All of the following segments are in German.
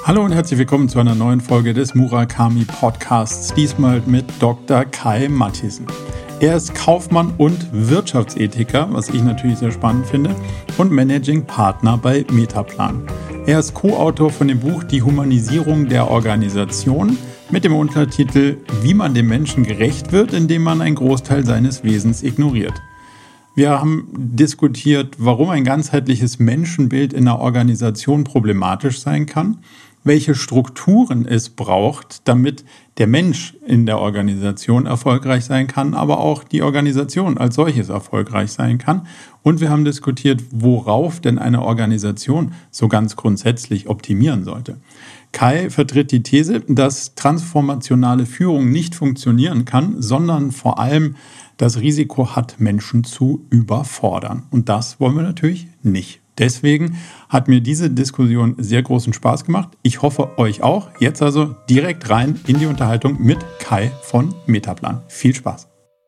Hallo und herzlich willkommen zu einer neuen Folge des Murakami Podcasts, diesmal mit Dr. Kai Matthiessen. Er ist Kaufmann und Wirtschaftsethiker, was ich natürlich sehr spannend finde, und Managing Partner bei Metaplan. Er ist Co-Autor von dem Buch Die Humanisierung der Organisation mit dem Untertitel Wie man dem Menschen gerecht wird, indem man einen Großteil seines Wesens ignoriert. Wir haben diskutiert, warum ein ganzheitliches Menschenbild in einer Organisation problematisch sein kann, welche Strukturen es braucht, damit der Mensch in der Organisation erfolgreich sein kann, aber auch die Organisation als solches erfolgreich sein kann. Und wir haben diskutiert, worauf denn eine Organisation so ganz grundsätzlich optimieren sollte. Kai vertritt die These, dass transformationale Führung nicht funktionieren kann, sondern vor allem das Risiko hat, Menschen zu überfordern. Und das wollen wir natürlich nicht. Deswegen hat mir diese Diskussion sehr großen Spaß gemacht. Ich hoffe, euch auch. Jetzt also direkt rein in die Unterhaltung mit Kai von Metaplan. Viel Spaß.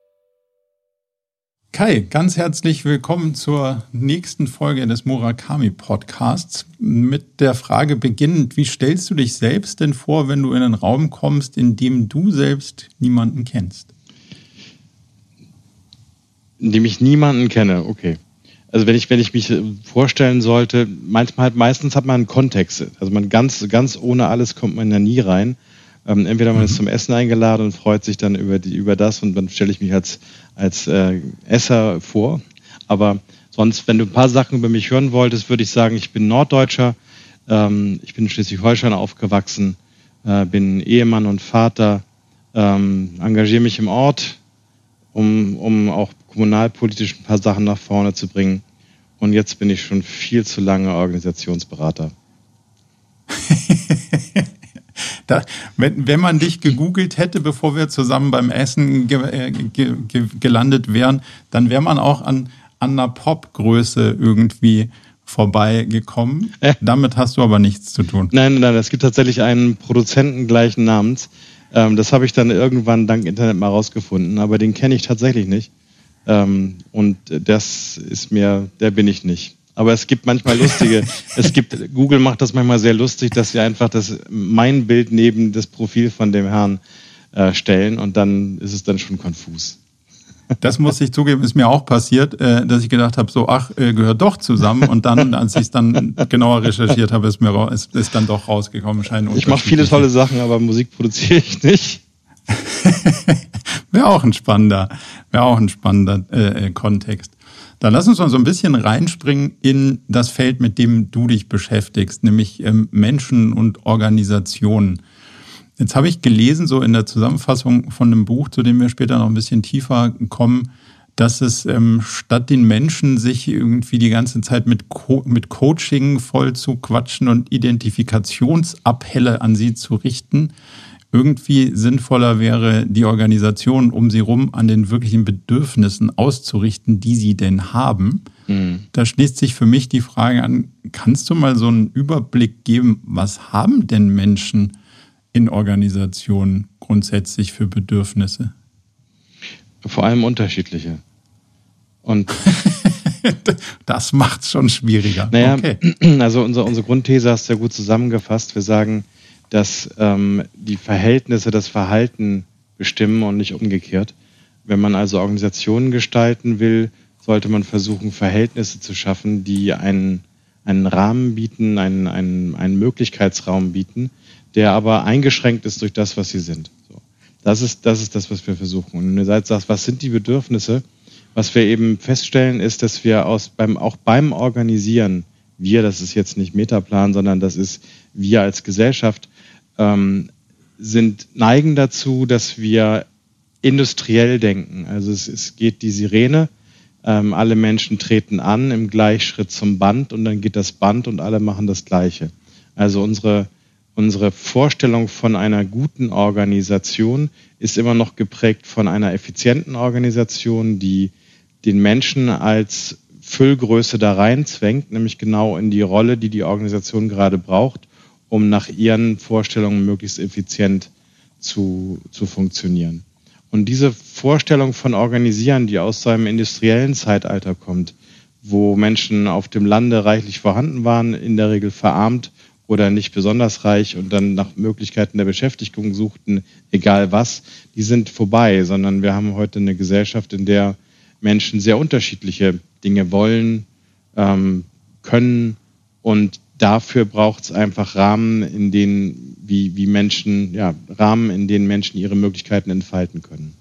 Kai, ganz herzlich willkommen zur nächsten Folge des Murakami Podcasts. Mit der Frage beginnend, wie stellst du dich selbst denn vor, wenn du in einen Raum kommst, in dem du selbst niemanden kennst? In dem ich niemanden kenne, okay. Also wenn ich mich vorstellen sollte, meistens hat man einen Kontext. Also man ganz ohne alles kommt man da nie rein. Entweder man ist zum Essen eingeladen und freut sich dann über das und dann stelle ich mich als Esser vor. Aber sonst, wenn du ein paar Sachen über mich hören wolltest, würde ich sagen, ich bin Norddeutscher, ich bin in Schleswig-Holstein aufgewachsen, bin Ehemann und Vater, engagiere mich im Ort, um auch kommunalpolitisch ein paar Sachen nach vorne zu bringen. Und jetzt bin ich schon viel zu lange Organisationsberater. Wenn man dich gegoogelt hätte, bevor wir zusammen beim Essen gelandet wären, dann wäre man auch an einer Popgröße irgendwie vorbeigekommen. Damit hast du aber nichts zu tun. Nein, es gibt tatsächlich einen Produzenten gleichen Namens. Das habe ich dann irgendwann dank Internet mal rausgefunden, aber den kenne ich tatsächlich nicht. Und das ist der bin ich nicht. Aber es gibt manchmal Google macht das manchmal sehr lustig, dass sie einfach mein Bild neben das Profil von dem Herrn stellen und dann ist es dann schon konfus. Das muss ich zugeben, ist mir auch passiert, dass ich gedacht habe, gehört doch zusammen. Und dann, als ich es dann genauer recherchiert habe, ist dann doch rausgekommen. Ich mache viele tolle Sachen, aber Musik produziere ich nicht. Wäre auch ein spannender Kontext. Dann lass uns mal so ein bisschen reinspringen in das Feld, mit dem du dich beschäftigst, nämlich Menschen und Organisationen. Jetzt habe ich gelesen, so in der Zusammenfassung von einem Buch, zu dem wir später noch ein bisschen tiefer kommen, dass es statt den Menschen sich irgendwie die ganze Zeit mit Coaching voll zu quatschen und Identifikationsappelle an sie zu richten, irgendwie sinnvoller wäre, die Organisation um sie rum an den wirklichen Bedürfnissen auszurichten, die sie denn haben. Mhm. Da schließt sich für mich die Frage an, kannst du mal so einen Überblick geben, was haben denn Menschen in Organisationen grundsätzlich für Bedürfnisse? Vor allem unterschiedliche. Und das macht es schon schwieriger. Naja, okay. Also unsere Grundthese hast du ja gut zusammengefasst. Wir sagen, dass die Verhältnisse das Verhalten bestimmen und nicht umgekehrt. Wenn man also Organisationen gestalten will, sollte man versuchen, Verhältnisse zu schaffen, die einen Rahmen bieten, einen Möglichkeitsraum bieten, der aber eingeschränkt ist durch das, was sie sind. So. Das ist das, was wir versuchen. Und wenn du sagst, was sind die Bedürfnisse? Was wir eben feststellen, ist, dass wir auch beim Organisieren, das ist jetzt nicht Metaplan, sondern das ist wir als Gesellschaft, neigen dazu, dass wir industriell denken. Also es geht die Sirene, alle Menschen treten an im Gleichschritt zum Band und dann geht das Band und alle machen das Gleiche. Also unsere Vorstellung von einer guten Organisation ist immer noch geprägt von einer effizienten Organisation, die den Menschen als Füllgröße da reinzwängt, nämlich genau in die Rolle, die die Organisation gerade braucht, um nach ihren Vorstellungen möglichst effizient zu funktionieren. Und diese Vorstellung von Organisieren, die aus so einem industriellen Zeitalter kommt, wo Menschen auf dem Lande reichlich vorhanden waren, in der Regel verarmt oder nicht besonders reich und dann nach Möglichkeiten der Beschäftigung suchten, egal was, die sind vorbei, sondern wir haben heute eine Gesellschaft, in der Menschen sehr unterschiedliche Dinge wollen, können, und dafür braucht es einfach Rahmen, in denen Menschen ihre Möglichkeiten entfalten können.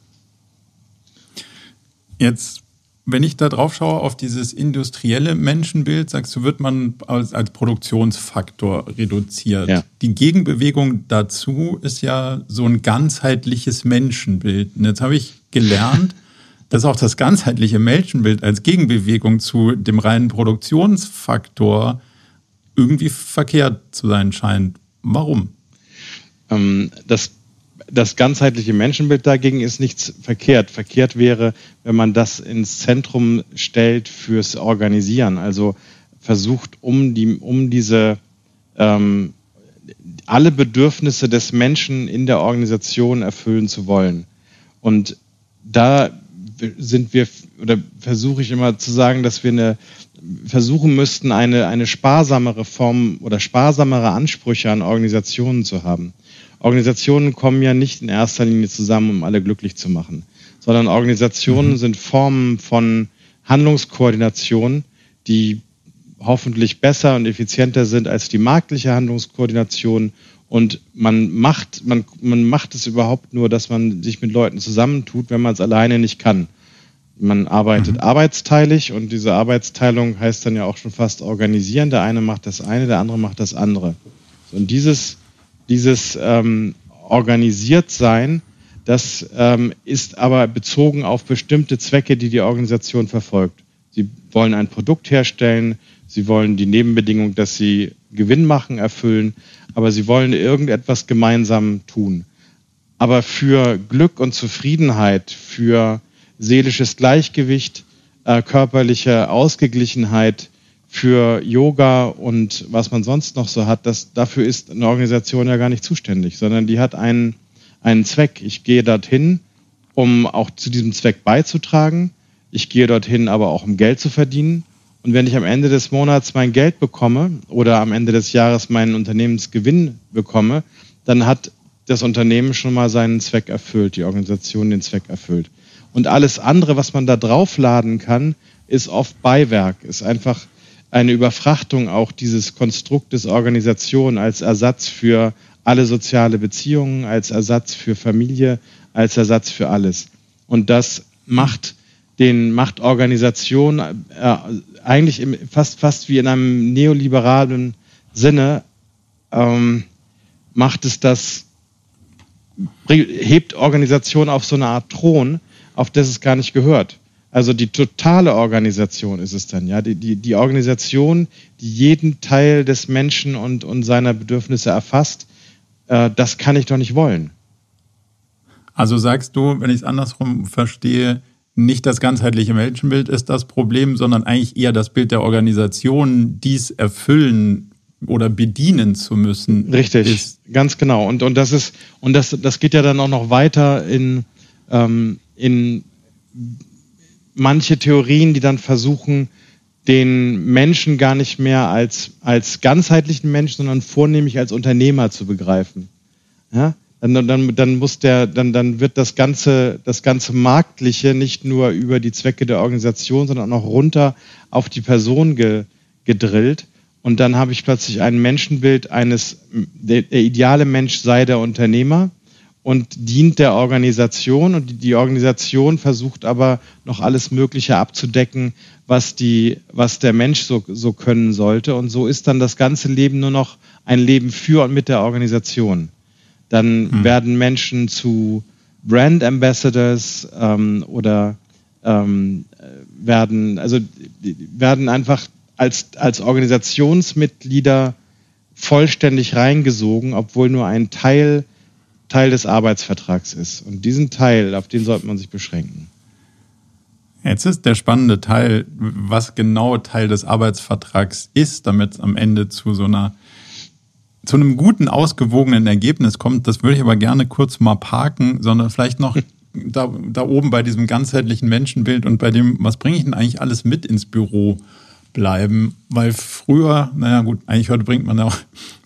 Jetzt, wenn ich da drauf schaue auf dieses industrielle Menschenbild, sagst du, wird man als Produktionsfaktor reduziert. Ja. Die Gegenbewegung dazu ist ja so ein ganzheitliches Menschenbild. Und jetzt habe ich gelernt, dass auch das ganzheitliche Menschenbild als Gegenbewegung zu dem reinen Produktionsfaktor irgendwie verkehrt zu sein scheint. Warum? Das ganzheitliche Menschenbild dagegen ist nichts verkehrt. Verkehrt wäre, wenn man das ins Zentrum stellt fürs Organisieren. Also versucht, alle Bedürfnisse des Menschen in der Organisation erfüllen zu wollen. Und da versuche ich immer zu sagen, dass wir versuchen müssten, eine sparsamere Form oder sparsamere Ansprüche an Organisationen zu haben. Organisationen kommen ja nicht in erster Linie zusammen, um alle glücklich zu machen, sondern Organisationen sind Formen von Handlungskoordination, die hoffentlich besser und effizienter sind als die marktliche Handlungskoordination. Und man macht es überhaupt nur, dass man sich mit Leuten zusammentut, wenn man es alleine nicht kann. Man arbeitet arbeitsteilig, und diese Arbeitsteilung heißt dann ja auch schon fast organisieren. Der eine macht das eine, der andere macht das andere. Und dieses organisiert sein, das ist aber bezogen auf bestimmte Zwecke, die die Organisation verfolgt. Sie wollen ein Produkt herstellen, sie wollen die Nebenbedingung, dass sie Gewinn machen, erfüllen, aber sie wollen irgendetwas gemeinsam tun. Aber für Glück und Zufriedenheit, für seelisches Gleichgewicht, körperliche Ausgeglichenheit, für Yoga und was man sonst noch so hat, dafür ist eine Organisation ja gar nicht zuständig, sondern die hat einen Zweck. Ich gehe dorthin, um auch zu diesem Zweck beizutragen. Ich gehe dorthin, aber auch um Geld zu verdienen. Und wenn ich am Ende des Monats mein Geld bekomme oder am Ende des Jahres meinen Unternehmensgewinn bekomme, dann hat das Unternehmen schon mal seinen Zweck erfüllt, die Organisation den Zweck erfüllt. Und alles andere, was man da draufladen kann, ist oft Beiwerk, ist einfach eine Überfrachtung auch dieses Konstruktes Organisation als Ersatz für alle soziale Beziehungen, als Ersatz für Familie, als Ersatz für alles. Und das macht Organisation eigentlich fast wie in einem neoliberalen Sinne, hebt Organisation auf so eine Art Thron, auf das es gar nicht gehört. Also die totale Organisation ist es dann, ja, die Organisation, die jeden Teil des Menschen und seiner Bedürfnisse erfasst, das kann ich doch nicht wollen. Also sagst du, wenn ich es andersrum verstehe, nicht das ganzheitliche Menschenbild ist das Problem, sondern eigentlich eher das Bild der Organisation, dies erfüllen oder bedienen zu müssen. Richtig, ganz genau. Und das geht ja dann auch noch weiter in manche Theorien, die dann versuchen, den Menschen gar nicht mehr als ganzheitlichen Menschen, sondern vornehmlich als Unternehmer zu begreifen. Ja? Dann wird das ganze Marktliche nicht nur über die Zwecke der Organisation, sondern auch runter auf die Person gedrillt. Und dann habe ich plötzlich ein Menschenbild der ideale Mensch sei der Unternehmer und dient der Organisation, und die Organisation versucht aber noch alles Mögliche abzudecken, was der Mensch so können sollte. Und so ist dann das ganze Leben nur noch ein Leben für und mit der Organisation. Dann werden Menschen zu Brand Ambassadors werden einfach als Organisationsmitglieder vollständig reingesogen, obwohl nur ein Teil des Arbeitsvertrags ist. Und diesen Teil, auf den sollte man sich beschränken. Jetzt ist der spannende Teil, was genau Teil des Arbeitsvertrags ist, damit es am Ende zu einem guten, ausgewogenen Ergebnis kommt. Das würde ich aber gerne kurz mal parken, sondern vielleicht noch da oben bei diesem ganzheitlichen Menschenbild und bei dem, was bringe ich denn eigentlich alles mit ins Büro bleiben, weil früher, naja gut, eigentlich heute bringt man ja auch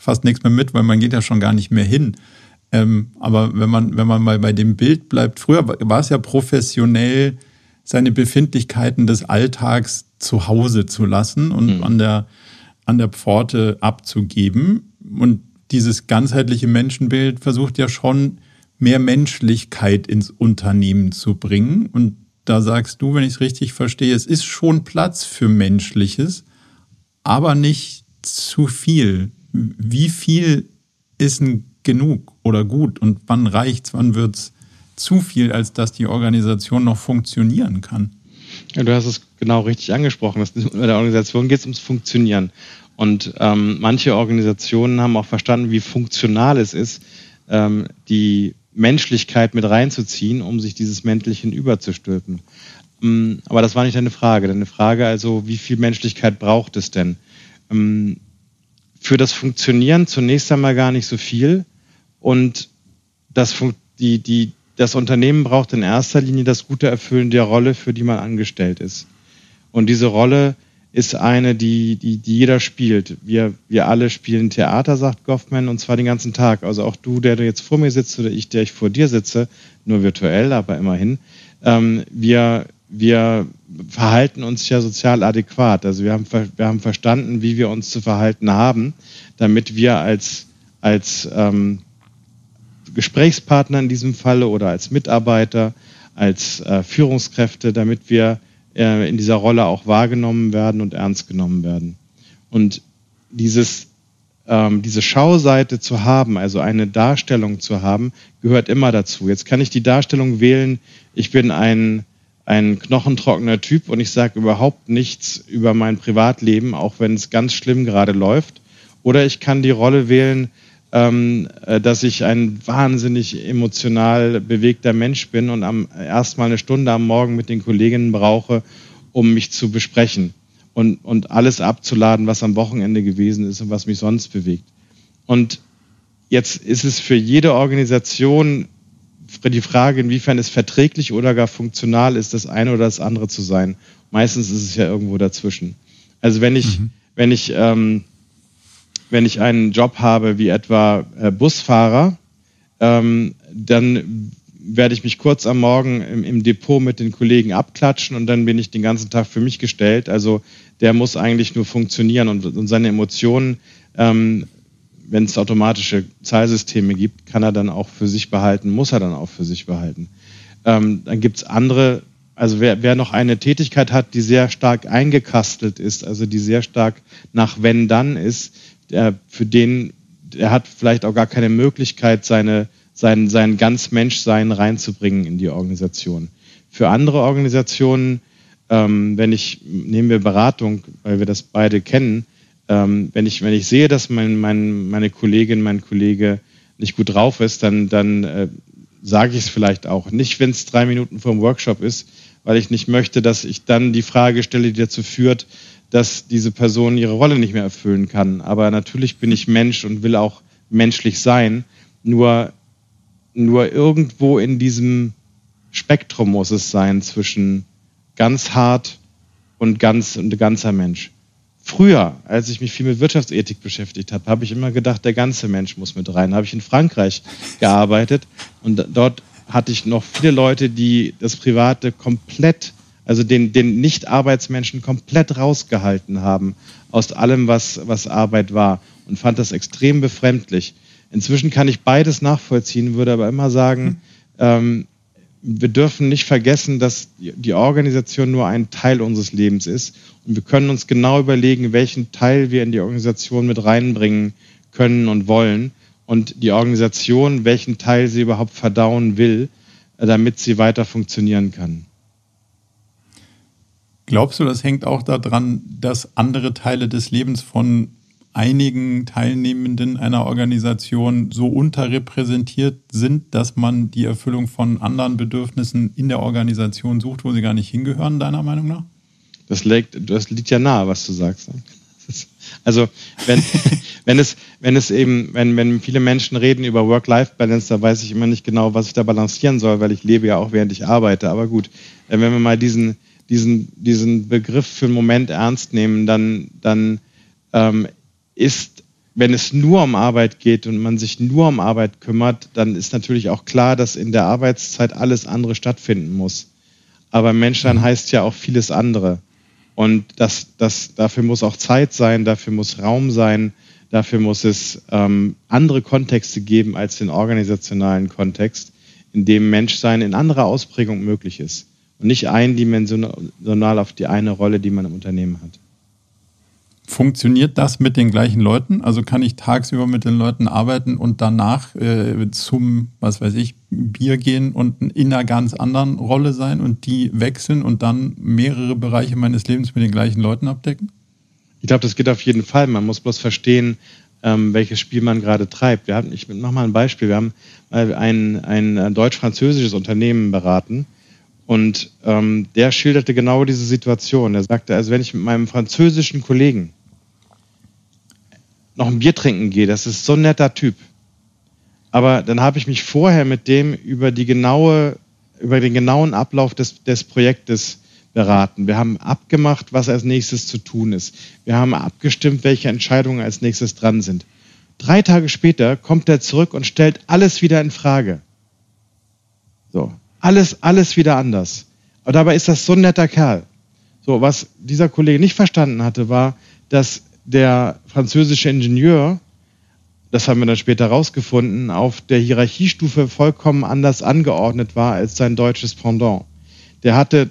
fast nichts mehr mit, weil man geht ja schon gar nicht mehr hin. Aber wenn man mal bei dem Bild bleibt, früher war es ja professionell, seine Befindlichkeiten des Alltags zu Hause zu lassen und an der Pforte abzugeben. Und dieses ganzheitliche Menschenbild versucht ja schon, mehr Menschlichkeit ins Unternehmen zu bringen. Und da sagst du, wenn ich es richtig verstehe, es ist schon Platz für Menschliches, aber nicht zu viel. Wie viel ist denn genug oder gut? Und wann reicht's? Wann wird's zu viel, als dass die Organisation noch funktionieren kann? Ja, du hast es genau richtig angesprochen. Bei der Organisation geht es ums Funktionieren. Und manche Organisationen haben auch verstanden, wie funktional es ist, die Menschlichkeit mit reinzuziehen, um sich dieses Menschlichen überzustülpen. Aber das war nicht deine Frage. Deine Frage also, wie viel Menschlichkeit braucht es denn? Für das Funktionieren zunächst einmal gar nicht so viel. Und das Unternehmen braucht in erster Linie das gute Erfüllen der Rolle, für die man angestellt ist. Und diese Rolle ist eine, die jeder spielt. Wir alle spielen Theater, sagt Goffman, und zwar den ganzen Tag. Also auch du, der jetzt vor mir sitzt, oder ich, der ich vor dir sitze, nur virtuell, aber immerhin. Wir verhalten uns ja sozial adäquat. Also wir haben verstanden, wie wir uns zu verhalten haben, damit wir als Gesprächspartner in diesem Falle oder als Mitarbeiter, als Führungskräfte, damit wir in dieser Rolle auch wahrgenommen werden und ernst genommen werden. Und diese Schauseite zu haben, also eine Darstellung zu haben, gehört immer dazu. Jetzt kann ich die Darstellung wählen, ich bin ein knochentrockener Typ und ich sage überhaupt nichts über mein Privatleben, auch wenn es ganz schlimm gerade läuft. Oder ich kann die Rolle wählen, dass ich ein wahnsinnig emotional bewegter Mensch bin und erstmal eine Stunde am Morgen mit den Kolleginnen brauche, um mich zu besprechen und alles abzuladen, was am Wochenende gewesen ist und was mich sonst bewegt. Und jetzt ist es für jede Organisation die Frage, inwiefern es verträglich oder gar funktional ist, das eine oder das andere zu sein. Meistens ist es ja irgendwo dazwischen. Also wenn ich einen Job habe wie etwa Busfahrer, dann werde ich mich kurz am Morgen im Depot mit den Kollegen abklatschen und dann bin ich den ganzen Tag für mich gestellt. Also der muss eigentlich nur funktionieren und seine Emotionen, wenn es automatische Zahlsysteme gibt, kann er dann auch für sich behalten, muss er dann auch für sich behalten. Dann gibt es andere, also wer noch eine Tätigkeit hat, die sehr stark eingekastelt ist, also die sehr stark nach wenn dann ist, der hat vielleicht auch gar keine Möglichkeit, sein ganz Menschsein reinzubringen in die Organisation. Für andere Organisationen, nehmen wir Beratung, weil wir das beide kennen, wenn ich sehe, dass meine Kollegin, mein Kollege nicht gut drauf ist, dann sage ich es vielleicht auch. Nicht, wenn es 3 Minuten vor dem Workshop ist, weil ich nicht möchte, dass ich dann die Frage stelle, die dazu führt, dass diese Person ihre Rolle nicht mehr erfüllen kann. Aber natürlich bin ich Mensch und will auch menschlich sein. Nur irgendwo in diesem Spektrum muss es sein zwischen ganz hart und ganzer Mensch. Früher, als ich mich viel mit Wirtschaftsethik beschäftigt habe, habe ich immer gedacht, der ganze Mensch muss mit rein. Da habe ich in Frankreich gearbeitet und dort hatte ich noch viele Leute, die das Private komplett, also den Nicht-Arbeitsmenschen komplett rausgehalten haben aus allem, was Arbeit war und fand das extrem befremdlich. Inzwischen kann ich beides nachvollziehen, würde aber immer sagen, wir dürfen nicht vergessen, dass die Organisation nur ein Teil unseres Lebens ist und wir können uns genau überlegen, welchen Teil wir in die Organisation mit reinbringen können und wollen und die Organisation, welchen Teil sie überhaupt verdauen will, damit sie weiter funktionieren kann. Glaubst du, das hängt auch daran, dass andere Teile des Lebens von einigen Teilnehmenden einer Organisation so unterrepräsentiert sind, dass man die Erfüllung von anderen Bedürfnissen in der Organisation sucht, wo sie gar nicht hingehören, deiner Meinung nach? Das liegt ja nahe, was du sagst. Also wenn viele Menschen reden über Work-Life-Balance, da weiß ich immer nicht genau, was ich da balancieren soll, weil ich lebe ja auch, während ich arbeite. Aber gut, wenn wir mal diesen Begriff für einen Moment ernst nehmen, dann ist wenn es nur um Arbeit geht und man sich nur um Arbeit kümmert, dann ist natürlich auch klar, dass in der Arbeitszeit alles andere stattfinden muss. Aber Menschsein heißt ja auch vieles andere. Und dafür muss auch Zeit sein, dafür muss Raum sein, dafür muss es andere Kontexte geben als den organisationalen Kontext, in dem Menschsein in anderer Ausprägung möglich ist. Und nicht eindimensional auf die eine Rolle, die man im Unternehmen hat. Funktioniert das mit den gleichen Leuten? Also kann ich tagsüber mit den Leuten arbeiten und danach zum, was weiß ich, Bier gehen und in einer ganz anderen Rolle sein und die wechseln und dann mehrere Bereiche meines Lebens mit den gleichen Leuten abdecken? Ich glaube, das geht auf jeden Fall. Man muss bloß verstehen, welches Spiel man gerade treibt. Ich mache mal ein Beispiel. Wir haben ein deutsch-französisches Unternehmen beraten. Und der schilderte genau diese Situation. Er sagte, also wenn ich mit meinem französischen Kollegen noch ein Bier trinken gehe, das ist so ein netter Typ. Aber dann habe ich mich vorher mit dem über den genauen Ablauf des Projektes beraten. Wir haben abgemacht, was als nächstes zu tun ist. Wir haben abgestimmt, welche Entscheidungen als nächstes dran sind. 3 Tage später kommt er zurück und stellt alles wieder in Frage. So. Alles wieder anders. Aber dabei ist das so ein netter Kerl. So, was dieser Kollege nicht verstanden hatte, war, dass der französische Ingenieur, das haben wir dann später rausgefunden, auf der Hierarchiestufe vollkommen anders angeordnet war als sein deutsches Pendant. Der hatte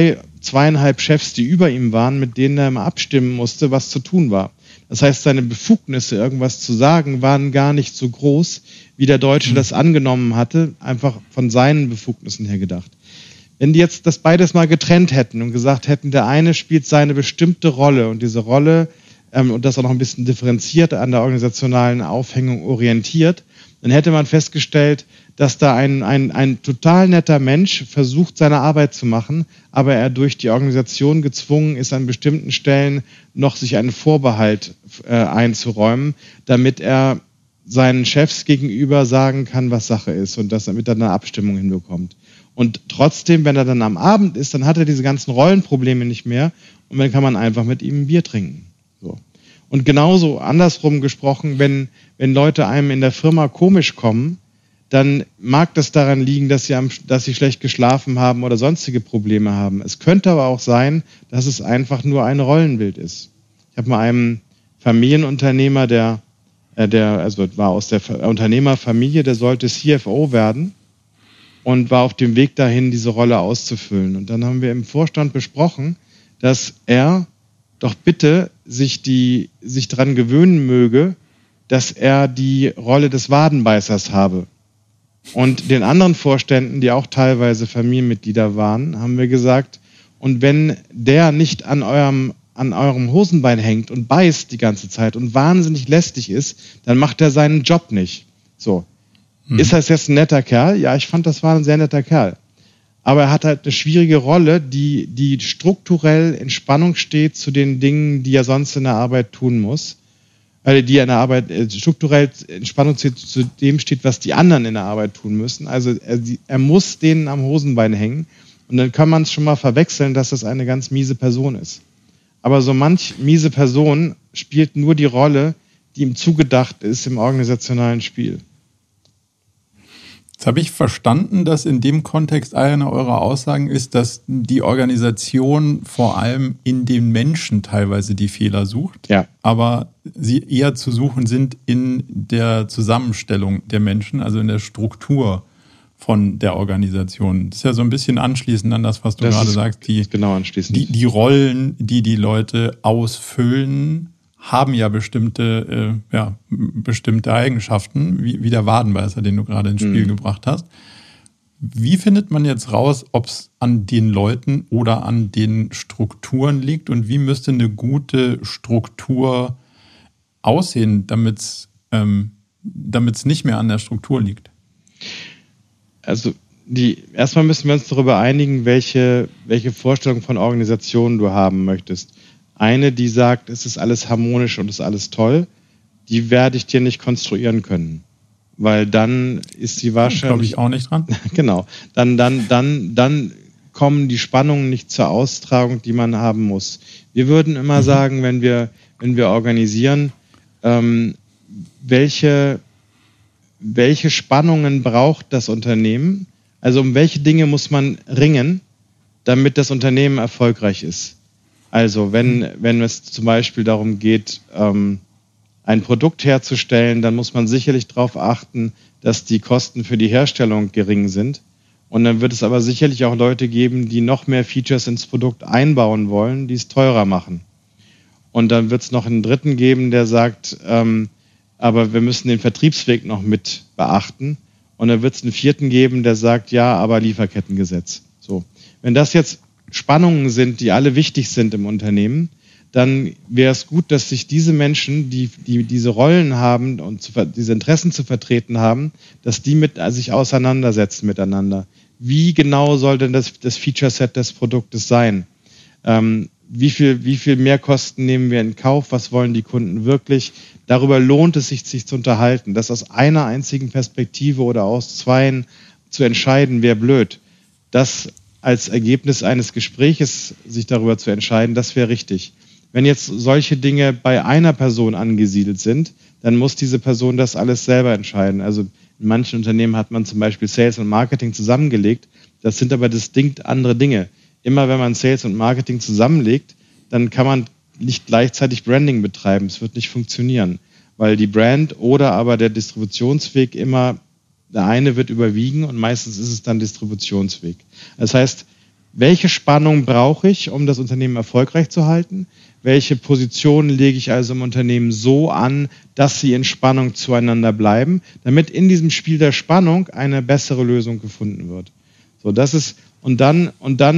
2,5 Chefs, die über ihm waren, mit denen er immer abstimmen musste, was zu tun war. Das heißt, seine Befugnisse, irgendwas zu sagen, waren gar nicht so groß, wie der Deutsche das angenommen hatte, einfach von seinen Befugnissen her gedacht. Wenn die jetzt das beides mal getrennt hätten und gesagt hätten, der eine spielt seine bestimmte Rolle und diese Rolle, und das auch noch ein bisschen differenziert an der organisationalen Aufhängung orientiert, dann hätte man festgestellt, dass da ein total netter Mensch versucht, seine Arbeit zu machen, aber er durch die Organisation gezwungen ist, an bestimmten Stellen noch sich einen Vorbehalt einzuräumen, damit er seinen Chefs gegenüber sagen kann, was Sache ist und damit er eine Abstimmung hinbekommt. Und trotzdem, wenn er dann am Abend ist, dann hat er diese ganzen Rollenprobleme nicht mehr und dann kann man einfach mit ihm ein Bier trinken. So. Und genauso andersrum gesprochen, wenn Leute einem in der Firma komisch kommen, dann mag das daran liegen, dass sie schlecht geschlafen haben oder sonstige Probleme haben. Es könnte aber auch sein, dass es einfach nur ein Rollenbild ist. Ich habe mal einem Familienunternehmer, der war aus der Unternehmerfamilie, der sollte CFO werden und war auf dem Weg dahin, diese Rolle auszufüllen. Und dann haben wir im Vorstand besprochen, dass er doch bitte sich daran gewöhnen möge, dass er die Rolle des Wadenbeißers habe. Und den anderen Vorständen, die auch teilweise Familienmitglieder waren, haben wir gesagt, und wenn der nicht an eurem Hosenbein hängt und beißt die ganze Zeit und wahnsinnig lästig ist, dann macht er seinen Job nicht. So. Ist das jetzt ein netter Kerl? Ja, ich fand, das war ein sehr netter Kerl. Aber er hat halt eine schwierige Rolle, die strukturell in Spannung steht zu den Dingen, die er sonst in der Arbeit tun muss. Die in der Arbeit strukturell in Spannung zu dem steht, was die anderen in der Arbeit tun müssen. Also er muss denen am Hosenbein hängen. Und dann kann man es schon mal verwechseln, dass das eine ganz miese Person ist. Aber so manch miese Person spielt nur die Rolle, die ihm zugedacht ist im organisationalen Spiel. Jetzt habe ich verstanden, dass in dem Kontext eine eurer Aussagen ist, dass die Organisation vor allem in den Menschen teilweise die Fehler sucht, ja, aber sie eher zu suchen sind in der Zusammenstellung der Menschen, also in der Struktur von der Organisation. Das ist ja so ein bisschen anschließend an das, was du gerade sagst. Genau anschließend. Die Rollen, die Leute ausfüllen, haben ja bestimmte Eigenschaften, wie der Wadenbeißer, den du gerade ins Spiel gebracht hast. Wie findet man jetzt raus, ob es an den Leuten oder an den Strukturen liegt und wie müsste eine gute Struktur aussehen, damit es nicht mehr an der Struktur liegt? Also erstmal müssen wir uns darüber einigen, welche Vorstellung von Organisationen du haben möchtest. Eine, die sagt, es ist alles harmonisch und es ist alles toll, die werde ich dir nicht konstruieren können. Weil dann ist sie wahrscheinlich... Glaube ich auch nicht dran. Genau. Dann kommen die Spannungen nicht zur Austragung, die man haben muss. Wir würden immer sagen, wenn wir organisieren, welche Spannungen braucht das Unternehmen? Also um welche Dinge muss man ringen, damit das Unternehmen erfolgreich ist? Also wenn es zum Beispiel darum geht, ein Produkt herzustellen, dann muss man sicherlich darauf achten, dass die Kosten für die Herstellung gering sind. Und dann wird es aber sicherlich auch Leute geben, die noch mehr Features ins Produkt einbauen wollen, die es teurer machen. Und dann wird es noch einen Dritten geben, der sagt, aber wir müssen den Vertriebsweg noch mit beachten. Und dann wird es einen Vierten geben, der sagt, ja, aber Lieferkettengesetz. So. Wenn das jetzt Spannungen sind, die alle wichtig sind im Unternehmen, dann wäre es gut, dass sich diese Menschen, die diese Rollen haben und diese Interessen zu vertreten haben, dass die sich auseinandersetzen miteinander. Wie genau soll denn das Feature-Set des Produktes sein? Wie viel Mehrkosten nehmen wir in Kauf? Was wollen die Kunden wirklich? Darüber lohnt es sich zu unterhalten. Das aus einer einzigen Perspektive oder aus zweien zu entscheiden, wäre blöd. Das als Ergebnis eines Gespräches sich darüber zu entscheiden, das wäre richtig. Wenn jetzt solche Dinge bei einer Person angesiedelt sind, dann muss diese Person das alles selber entscheiden. Also in manchen Unternehmen hat man zum Beispiel Sales und Marketing zusammengelegt. Das sind aber distinkt andere Dinge. Immer wenn man Sales und Marketing zusammenlegt, dann kann man nicht gleichzeitig Branding betreiben. Es wird nicht funktionieren, weil die Brand oder aber der Distributionsweg immer, der eine wird überwiegen und meistens ist es dann Distributionsweg. Das heißt, welche Spannung brauche ich, um das Unternehmen erfolgreich zu halten? Welche Positionen lege ich also im Unternehmen so an, dass sie in Spannung zueinander bleiben, damit in diesem Spiel der Spannung eine bessere Lösung gefunden wird. So, das ist, und dann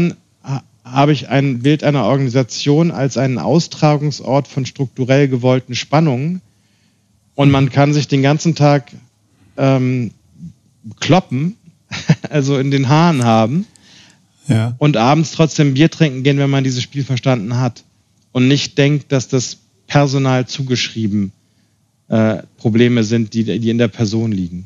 habe ich ein Bild einer Organisation als einen Austragungsort von strukturell gewollten Spannungen und man kann sich den ganzen Tag kloppen, also in den Haaren haben, ja, und abends trotzdem Bier trinken gehen, wenn man dieses Spiel verstanden hat und nicht denkt, dass das Personal zugeschrieben Probleme sind, die in der Person liegen.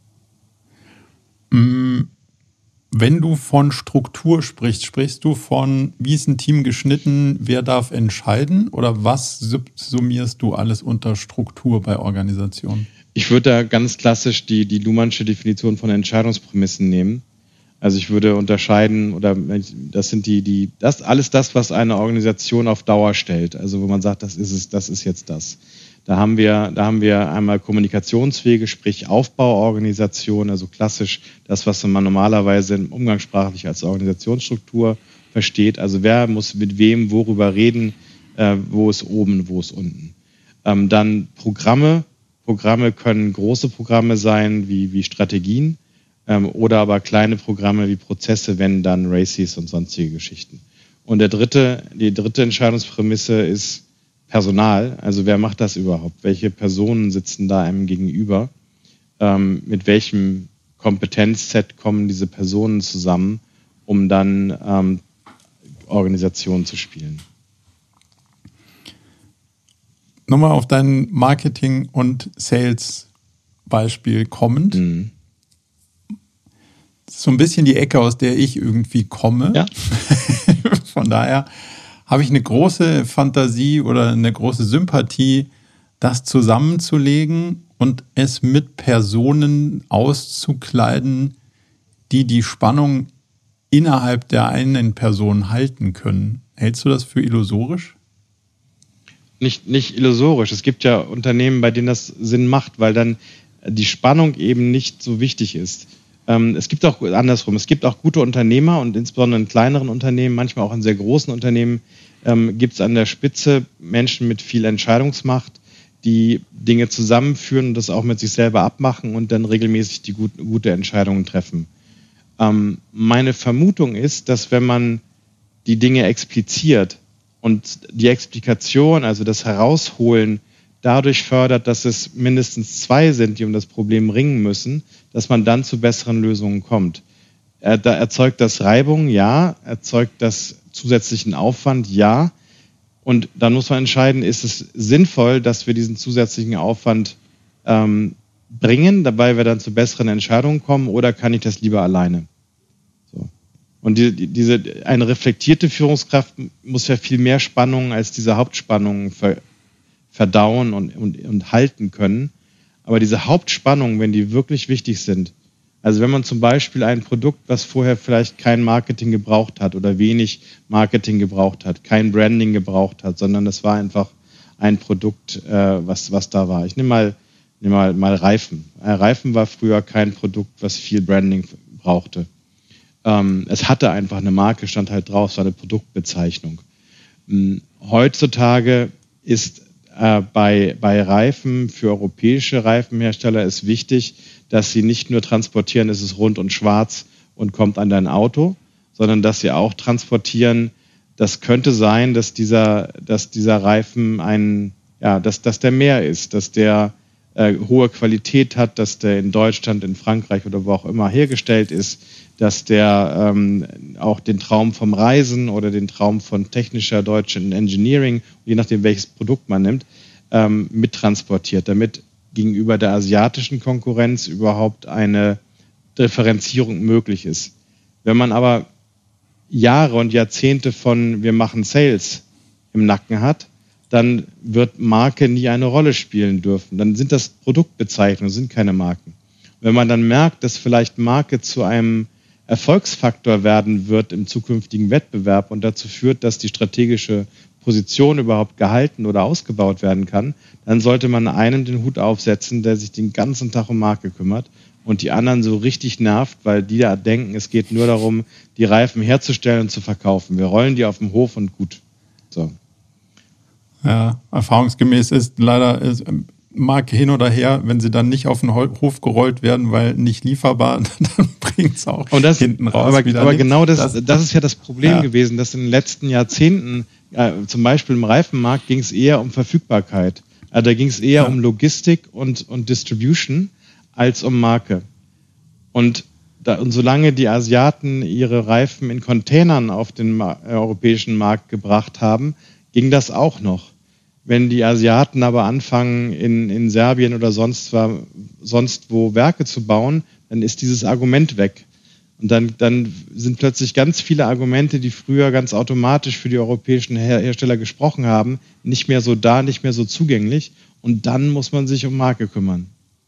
Wenn du von Struktur sprichst du von, wie ist ein Team geschnitten, wer darf entscheiden oder was subsumierst du alles unter Struktur bei Organisationen? Ich würde da ganz klassisch die Luhmannsche Definition von Entscheidungsprämissen nehmen. Also ich würde unterscheiden, oder das sind alles das, was eine Organisation auf Dauer stellt. Also wo man sagt, das ist jetzt das. Da haben wir einmal Kommunikationswege, sprich Aufbauorganisation, also klassisch das, was man normalerweise umgangssprachlich als Organisationsstruktur versteht. Also wer muss mit wem worüber reden, wo ist oben, wo ist unten. Dann Programme. Programme können große Programme sein, wie Strategien, oder aber kleine Programme wie Prozesse, wenn dann Races und sonstige Geschichten. Und die dritte Entscheidungsprämisse ist Personal, also wer macht das überhaupt? Welche Personen sitzen da einem gegenüber? Mit welchem Kompetenzset kommen diese Personen zusammen, um dann Organisationen zu spielen? Nochmal auf dein Marketing- und Sales-Beispiel kommend. Mhm. So ein bisschen die Ecke, aus der ich irgendwie komme. Ja. Von daher habe ich eine große Fantasie oder eine große Sympathie, das zusammenzulegen und es mit Personen auszukleiden, die Spannung innerhalb der einen Person halten können. Hältst du das für illusorisch? Nicht illusorisch. Es gibt ja Unternehmen, bei denen das Sinn macht, weil dann die Spannung eben nicht so wichtig ist. Es gibt auch andersrum. Es gibt auch gute Unternehmer und insbesondere in kleineren Unternehmen, manchmal auch in sehr großen Unternehmen, gibt es an der Spitze Menschen mit viel Entscheidungsmacht, die Dinge zusammenführen und das auch mit sich selber abmachen und dann regelmäßig die gute Entscheidungen treffen. Meine Vermutung ist, dass wenn man die Dinge expliziert und die Explikation, also das Herausholen, dadurch fördert, dass es mindestens zwei sind, die um das Problem ringen müssen, dass man dann zu besseren Lösungen kommt. Da erzeugt das Reibung, ja. Erzeugt das zusätzlichen Aufwand, ja. Und dann muss man entscheiden, ist es sinnvoll, dass wir diesen zusätzlichen Aufwand bringen, dabei wir dann zu besseren Entscheidungen kommen, oder kann ich das lieber alleine? So. Und eine reflektierte Führungskraft muss ja viel mehr Spannungen als diese Hauptspannungen verdauen und halten können. Aber diese Hauptspannungen, wenn die wirklich wichtig sind, also wenn man zum Beispiel ein Produkt, was vorher vielleicht kein Marketing gebraucht hat oder wenig Marketing gebraucht hat, kein Branding gebraucht hat, sondern es war einfach ein Produkt, was da war. Ich nehme mal Reifen. Reifen war früher kein Produkt, was viel Branding brauchte. Es hatte einfach eine Marke, stand halt drauf, es war eine Produktbezeichnung. Heutzutage ist bei Reifen für europäische Reifenhersteller ist wichtig, dass sie nicht nur transportieren, es ist rund und schwarz und kommt an dein Auto, sondern dass sie auch transportieren, das könnte sein, dass dieser Reifen dass der mehr ist, dass der hohe Qualität hat, dass der in Deutschland, in Frankreich oder wo auch immer hergestellt ist, dass der auch den Traum vom Reisen oder den Traum von technischer deutschen Engineering, je nachdem welches Produkt man nimmt, mittransportiert, damit gegenüber der asiatischen Konkurrenz überhaupt eine Differenzierung möglich ist. Wenn man aber Jahre und Jahrzehnte von wir machen Sales im Nacken hat, dann wird Marke nie eine Rolle spielen dürfen. Dann sind das Produktbezeichnungen, sind keine Marken. Und wenn man dann merkt, dass vielleicht Marke zu einem Erfolgsfaktor werden wird im zukünftigen Wettbewerb und dazu führt, dass die strategische Position überhaupt gehalten oder ausgebaut werden kann, dann sollte man einen den Hut aufsetzen, der sich den ganzen Tag um Marke kümmert und die anderen so richtig nervt, weil die da denken, es geht nur darum, die Reifen herzustellen und zu verkaufen. Wir rollen die auf dem Hof und gut. So. Ja, erfahrungsgemäß ist leider Marke hin oder her, wenn sie dann nicht auf den Hof gerollt werden, weil nicht lieferbar, dann bringt es auch hinten raus. Aber genau das ist ja das Problem gewesen, dass in den letzten Jahrzehnten, zum Beispiel im Reifenmarkt, ging es eher um Verfügbarkeit. Also da ging es eher um Logistik und Distribution als um Marke. Und solange die Asiaten ihre Reifen in Containern auf den europäischen Markt gebracht haben, ging das auch noch. Wenn die Asiaten aber anfangen, in Serbien oder sonst wo Werke zu bauen, dann ist dieses Argument weg. Und dann sind plötzlich ganz viele Argumente, die früher ganz automatisch für die europäischen Hersteller gesprochen haben, nicht mehr so da, nicht mehr so zugänglich. Und dann muss man sich um Marke kümmern.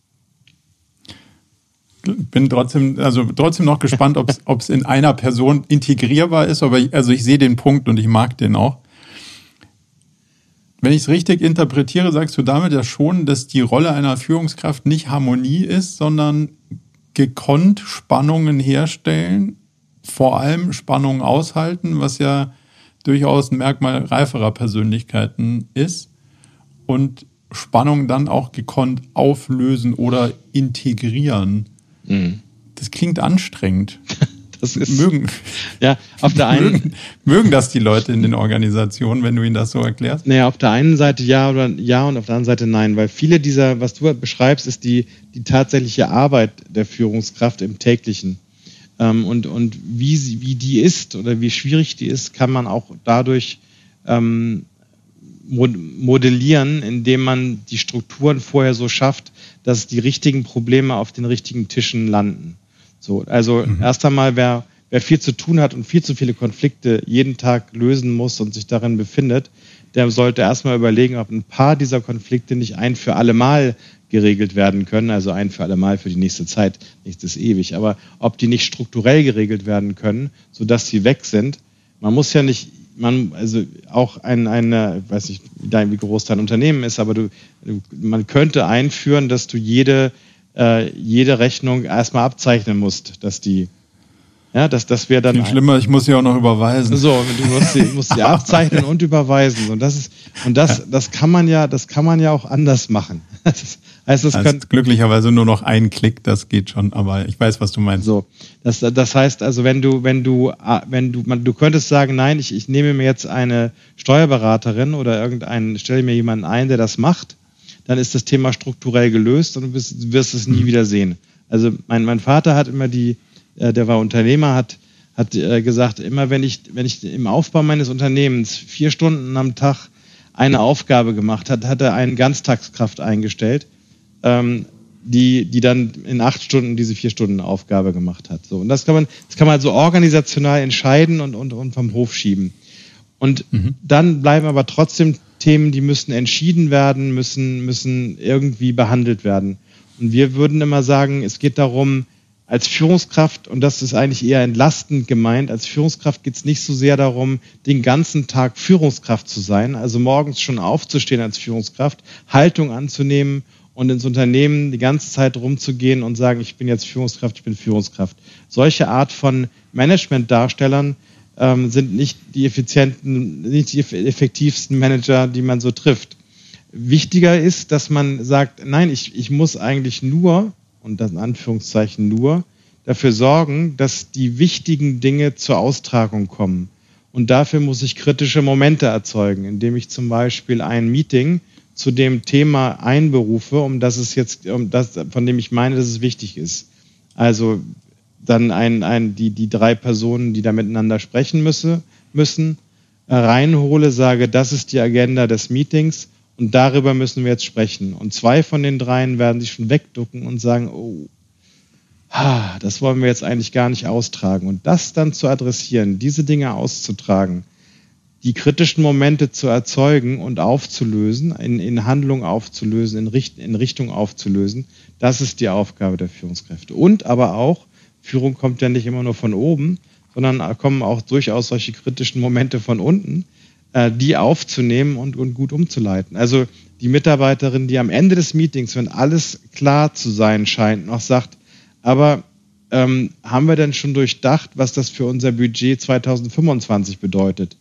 Bin trotzdem noch gespannt, ob es in einer Person integrierbar ist. Aber ich sehe den Punkt und ich mag den auch. Wenn ich es richtig interpretiere, sagst du damit ja schon, dass die Rolle einer Führungskraft nicht Harmonie ist, sondern gekonnt Spannungen herstellen, vor allem Spannungen aushalten, was ja durchaus ein Merkmal reiferer Persönlichkeiten ist, und Spannungen dann auch gekonnt auflösen oder integrieren. Mhm. Das klingt anstrengend. Das ist, mögen das die Leute in den Organisationen, wenn du ihnen das so erklärst? Naja, auf der einen Seite ja und auf der anderen Seite nein, weil viele dieser, was du beschreibst, ist die tatsächliche Arbeit der Führungskraft im täglichen. Und wie die ist oder wie schwierig die ist, kann man auch dadurch modellieren, indem man die Strukturen vorher so schafft, dass die richtigen Probleme auf den richtigen Tischen landen. So, also erst einmal, wer viel zu tun hat und viel zu viele Konflikte jeden Tag lösen muss und sich darin befindet, der sollte erstmal überlegen, ob ein paar dieser Konflikte nicht ein für alle Mal geregelt werden können, also ein für alle Mal für die nächste Zeit, nichts ist ewig, aber ob die nicht strukturell geregelt werden können, sodass sie weg sind. Man muss ja nicht, auch ich weiß nicht, wie groß dein Unternehmen ist, aber man könnte einführen, dass du jede Rechnung erstmal abzeichnen musst, dass das wäre dann... Viel schlimmer, ich muss sie auch noch überweisen. So, du musst sie abzeichnen und überweisen. Und das kann man ja auch anders machen. Das heißt glücklicherweise nur noch ein Klick, das geht schon, aber ich weiß, was du meinst. So, das heißt also, wenn du könntest sagen, nein, ich nehme mir jetzt eine Steuerberaterin oder stelle mir jemanden ein, der das macht, dann ist das Thema strukturell gelöst und du wirst es nie wieder sehen. Also mein Vater hat immer der war Unternehmer, hat gesagt, immer wenn ich im Aufbau meines Unternehmens 4 Stunden am Tag eine Aufgabe gemacht hat er eine Ganztagskraft eingestellt, die dann in 8 Stunden diese 4 Stunden Aufgabe gemacht hat. So, und das kann man so organisational entscheiden und vom Hof schieben. Und dann bleiben aber trotzdem Themen, die müssen entschieden werden, müssen irgendwie behandelt werden. Und wir würden immer sagen, es geht darum, als Führungskraft, und das ist eigentlich eher entlastend gemeint, als Führungskraft geht es nicht so sehr darum, den ganzen Tag Führungskraft zu sein, also morgens schon aufzustehen als Führungskraft, Haltung anzunehmen und ins Unternehmen die ganze Zeit rumzugehen und sagen, ich bin jetzt Führungskraft, ich bin Führungskraft. Solche Art von Managementdarstellern sind nicht die effektivsten Manager, die man so trifft. Wichtiger ist, dass man sagt, nein, ich muss eigentlich nur, und das in Anführungszeichen nur, dafür sorgen, dass die wichtigen Dinge zur Austragung kommen. Und dafür muss ich kritische Momente erzeugen, indem ich zum Beispiel ein Meeting zu dem Thema einberufe, von dem ich meine, dass es wichtig ist. Also dann die 3 Personen, die da miteinander sprechen müssen, reinhole, sage, das ist die Agenda des Meetings und darüber müssen wir jetzt sprechen. Und 2 von den 3 werden sich schon wegducken und sagen, das wollen wir jetzt eigentlich gar nicht austragen. Und das dann zu adressieren, diese Dinge auszutragen, die kritischen Momente zu erzeugen und aufzulösen, in Handlung aufzulösen, in Richtung aufzulösen, das ist die Aufgabe der Führungskräfte. Und aber auch, Führung kommt ja nicht immer nur von oben, sondern kommen auch durchaus solche kritischen Momente von unten, die aufzunehmen und gut umzuleiten. Also die Mitarbeiterin, die am Ende des Meetings, wenn alles klar zu sein scheint, noch sagt, aber haben wir denn schon durchdacht, was das für unser Budget 2025 bedeutet?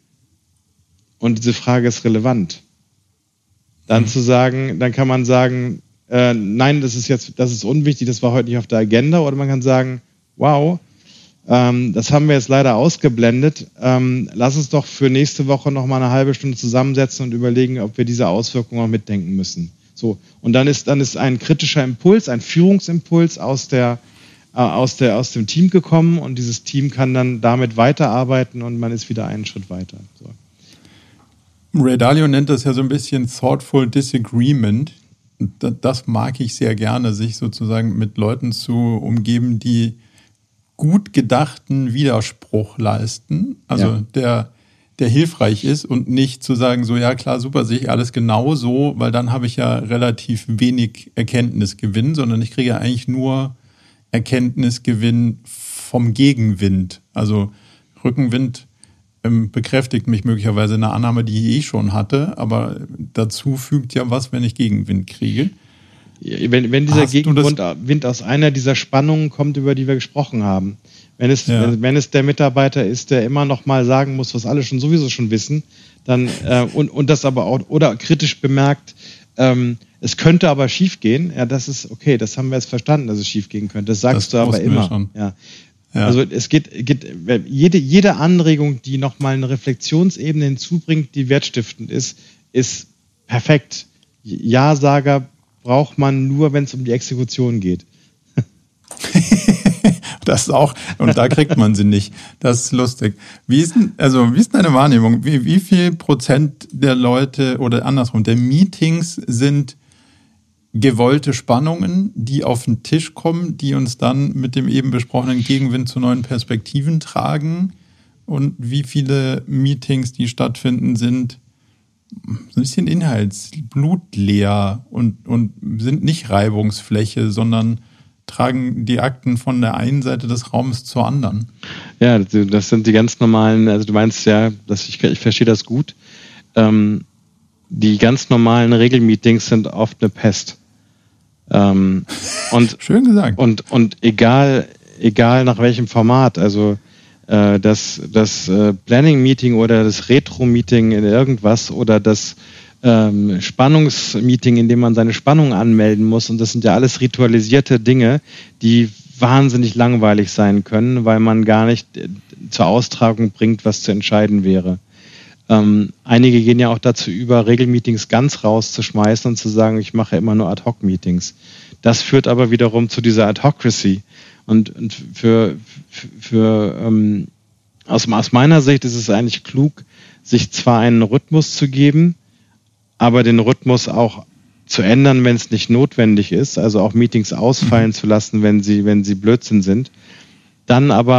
Und diese Frage ist relevant. Dann kann man sagen, nein, das ist unwichtig, das war heute nicht auf der Agenda. Oder man kann sagen, wow, das haben wir jetzt leider ausgeblendet. Lass uns doch für nächste Woche noch mal eine halbe Stunde zusammensetzen und überlegen, ob wir diese Auswirkungen auch mitdenken müssen. So. Und dann ist ein kritischer Impuls, ein Führungsimpuls aus dem Team gekommen und dieses Team kann dann damit weiterarbeiten und man ist wieder einen Schritt weiter. So. Ray Dalio nennt das ja so ein bisschen Thoughtful Disagreement. Das mag ich sehr gerne, sich sozusagen mit Leuten zu umgeben, die gut gedachten Widerspruch leisten, also der hilfreich ist und nicht zu sagen, so ja klar, super, sehe ich alles genau so, weil dann habe ich ja relativ wenig Erkenntnisgewinn, sondern ich kriege eigentlich nur Erkenntnisgewinn vom Gegenwind. Also Rückenwind bekräftigt mich möglicherweise eine Annahme, die ich schon hatte, aber dazu fügt ja was, wenn ich Gegenwind kriege. Wenn dieser Gegenwind aus einer dieser Spannungen kommt, über die wir gesprochen haben, wenn es der Mitarbeiter ist, der immer noch mal sagen muss, was alle sowieso schon wissen, dann und das aber auch oder kritisch bemerkt, es könnte aber schief gehen, ja, das ist okay, das haben wir jetzt verstanden, dass es schief gehen könnte. Das sagst du aber immer. Ja. Also es geht jede Anregung, die nochmal eine Reflexionsebene hinzubringt, die wertstiftend ist perfekt. Ja-Sager braucht man nur, wenn es um die Exekution geht. Das auch, und da kriegt man sie nicht. Das ist lustig. Wie ist deine Wahrnehmung? Wie viel Prozent der Leute oder andersrum, der Meetings sind gewollte Spannungen, die auf den Tisch kommen, die uns dann mit dem eben besprochenen Gegenwind zu neuen Perspektiven tragen? Und wie viele Meetings, die stattfinden, sind so ein bisschen inhaltsblutleer und sind nicht Reibungsfläche, sondern tragen die Akten von der einen Seite des Raums zur anderen? Ja, das sind die ganz normalen, also du meinst ja, ich verstehe das gut, die ganz normalen Regelmeetings sind oft eine Pest. Und schön gesagt. Und egal nach welchem Format, also das Planning-Meeting oder das Retro-Meeting in irgendwas oder das Spannungsmeeting, in dem man seine Spannung anmelden muss, und das sind ja alles ritualisierte Dinge, die wahnsinnig langweilig sein können, weil man gar nicht zur Austragung bringt, was zu entscheiden wäre. Einige gehen ja auch dazu über, Regelmeetings ganz rauszuschmeißen und zu sagen, ich mache immer nur Ad-Hoc-Meetings. Das führt aber wiederum zu dieser Adhocracy. Und aus meiner Sicht ist es eigentlich klug, sich zwar einen Rhythmus zu geben, aber den Rhythmus auch zu ändern, wenn es nicht notwendig ist, also auch Meetings ausfallen zu lassen, wenn sie Blödsinn sind. Dann aber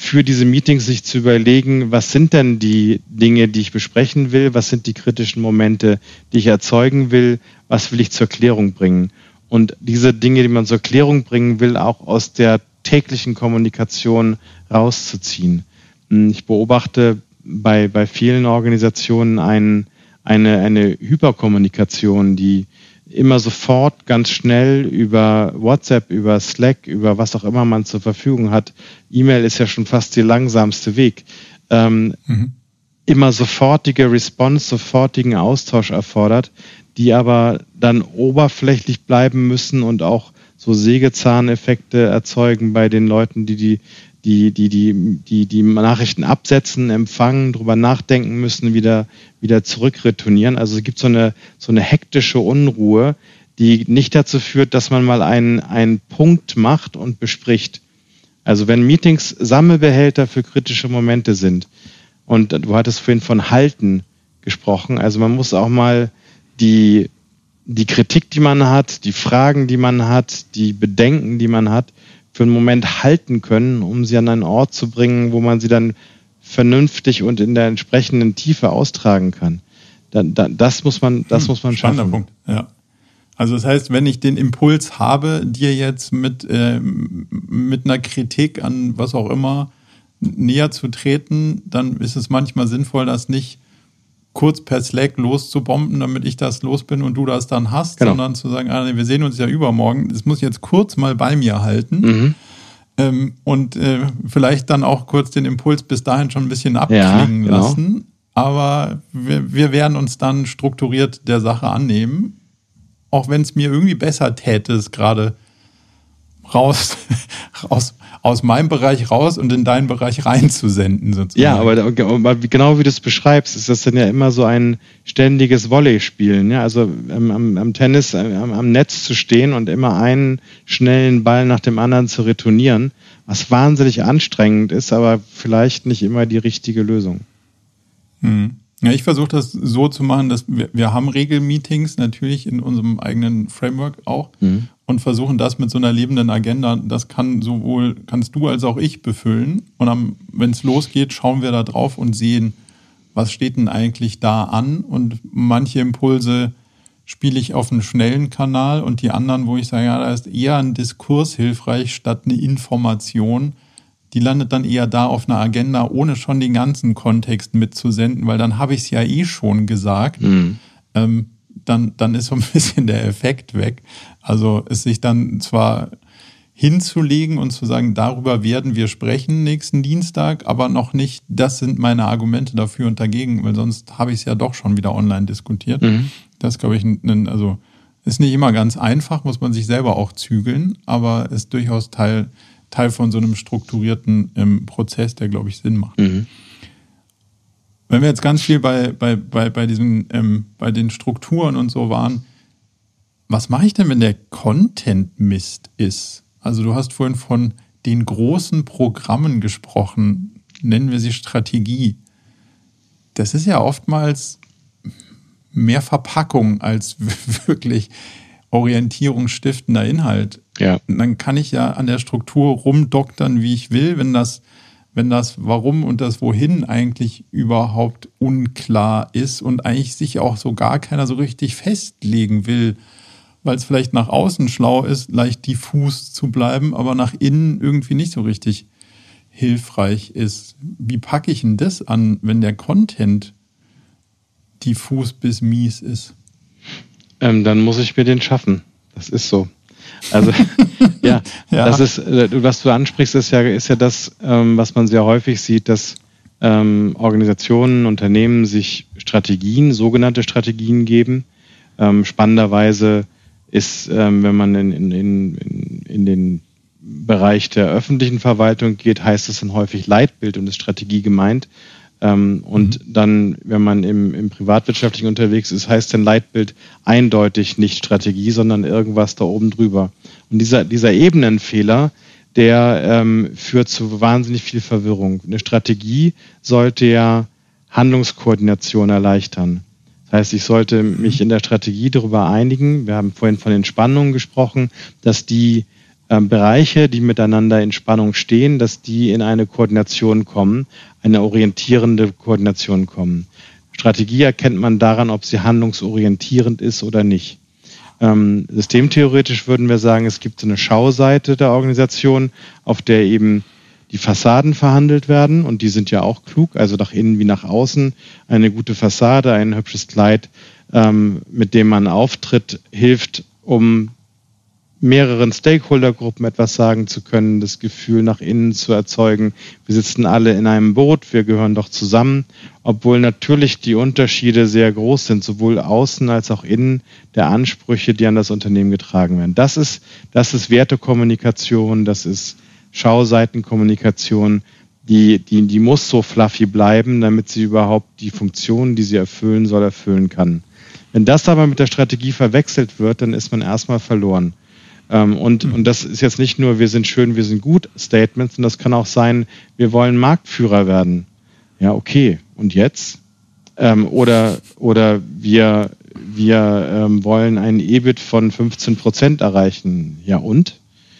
für diese Meetings sich zu überlegen, was sind denn die Dinge, die ich besprechen will, was sind die kritischen Momente, die ich erzeugen will, was will ich zur Klärung bringen. Und diese Dinge, die man zur Klärung bringen will, auch aus der täglichen Kommunikation rauszuziehen. Ich beobachte bei vielen Organisationen eine Hyperkommunikation, die immer sofort ganz schnell über WhatsApp, über Slack, über was auch immer man zur Verfügung hat. E-Mail ist ja schon fast der langsamste Weg. Immer sofortige Response, sofortigen Austausch erfordert, die aber dann oberflächlich bleiben müssen und auch so Sägezahneffekte erzeugen bei den Leuten, die Nachrichten absetzen, empfangen, drüber nachdenken müssen, wieder zurückretournieren. Also es gibt so eine hektische Unruhe, die nicht dazu führt, dass man mal einen Punkt macht und bespricht. Also wenn Meetings Sammelbehälter für kritische Momente sind, und du hattest vorhin von Halten gesprochen, also man muss auch mal die Kritik, die man hat, die Fragen, die man hat, die Bedenken, die man hat, für einen Moment halten können, um sie an einen Ort zu bringen, wo man sie dann vernünftig und in der entsprechenden Tiefe austragen kann. Das muss man schaffen. Spannender Punkt, ja. Also das heißt, wenn ich den Impuls habe, dir jetzt mit einer Kritik an was auch immer näher zu treten, dann ist es manchmal sinnvoll, das nicht kurz per Slack loszubomben, damit ich das los bin und du das dann hast, genau, sondern zu sagen, wir sehen uns ja übermorgen, das muss ich jetzt kurz mal bei mir halten und vielleicht dann auch kurz den Impuls bis dahin schon ein bisschen abklingen lassen, aber wir werden uns dann strukturiert der Sache annehmen, auch wenn es mir irgendwie besser täte, es gerade aus meinem Bereich raus und in deinen Bereich reinzusenden sozusagen. Ja, aber genau wie du es beschreibst, ist das dann ja immer so ein ständiges Volleyspielen. Ja? Also am Tennis, am Netz zu stehen und immer einen schnellen Ball nach dem anderen zu retournieren, was wahnsinnig anstrengend ist, aber vielleicht nicht immer die richtige Lösung. Ja, ich versuche das so zu machen, dass wir haben Regelmeetings natürlich in unserem eigenen Framework auch und versuchen das mit so einer lebenden Agenda, das kannst du als auch ich befüllen und wenn es losgeht, schauen wir da drauf und sehen, was steht denn eigentlich da an und manche Impulse spiele ich auf einen schnellen Kanal und die anderen, wo ich sage, ja, da ist eher ein Diskurs hilfreich statt eine Information, die landet dann eher da auf einer Agenda, ohne schon den ganzen Kontext mitzusenden, weil dann habe ich es ja eh schon gesagt. Dann ist so ein bisschen der Effekt weg. Also es sich dann zwar hinzulegen und zu sagen, darüber werden wir sprechen nächsten Dienstag, aber noch nicht, das sind meine Argumente dafür und dagegen, weil sonst habe ich es ja doch schon wieder online diskutiert. Das glaube ich, also ist nicht immer ganz einfach, muss man sich selber auch zügeln, aber ist durchaus Teil von so einem strukturierten Prozess, der, glaube ich, Sinn macht. Wenn wir jetzt ganz viel bei den Strukturen und so waren, was mache ich denn, wenn der Content Mist ist? Also du hast vorhin von den großen Programmen gesprochen, nennen wir sie Strategie. Das ist ja oftmals mehr Verpackung als wirklich orientierungsstiftender Inhalt. Ja. Und dann kann ich ja an der Struktur rumdoktern, wie ich will, wenn das Warum und das Wohin eigentlich überhaupt unklar ist und eigentlich sich auch so gar keiner so richtig festlegen will, weil es vielleicht nach außen schlau ist, leicht diffus zu bleiben, aber nach innen irgendwie nicht so richtig hilfreich ist. Wie packe ich denn das an, wenn der Content diffus bis mies ist? Dann muss ich mir den schaffen. Das ist so. Also ja, das ist, was du ansprichst, ist ja das, was man sehr häufig sieht, dass Organisationen, Unternehmen sich sogenannte Strategien geben. Spannenderweise ist, wenn man in den Bereich der öffentlichen Verwaltung geht, heißt es dann häufig Leitbild und ist Strategie gemeint. Und dann, wenn man im Privatwirtschaftlichen unterwegs ist, heißt dann Leitbild eindeutig nicht Strategie, sondern irgendwas da oben drüber. Und dieser Ebenenfehler, der führt zu wahnsinnig viel Verwirrung. Eine Strategie sollte ja Handlungskoordination erleichtern. Das heißt, ich sollte mich in der Strategie darüber einigen, wir haben vorhin von den Spannungen gesprochen, dass die Bereiche, die miteinander in Spannung stehen, dass die in eine Koordination kommen, eine orientierende Koordination kommen. Strategie erkennt man daran, ob sie handlungsorientierend ist oder nicht. Systemtheoretisch würden wir sagen, es gibt so eine Schauseite der Organisation, auf der eben die Fassaden verhandelt werden, und die sind ja auch klug, also nach innen wie nach außen. Eine gute Fassade, ein hübsches Kleid, mit dem man auftritt, hilft, um mehreren Stakeholdergruppen etwas sagen zu können, das Gefühl nach innen zu erzeugen, wir sitzen alle in einem Boot, wir gehören doch zusammen, obwohl natürlich die Unterschiede sehr groß sind, sowohl außen als auch innen der Ansprüche, die an das Unternehmen getragen werden. Das ist Wertekommunikation, das ist Schauseitenkommunikation, die muss so fluffy bleiben, damit sie überhaupt die Funktion, die sie erfüllen soll, erfüllen kann. Wenn das aber mit der Strategie verwechselt wird, dann ist man erstmal verloren. Und das ist jetzt nicht nur, wir sind schön, wir sind gut Statements, sondern das kann auch sein, wir wollen Marktführer werden. Ja, okay. Und jetzt? Oder wir wollen einen EBIT von 15% erreichen. Ja, und?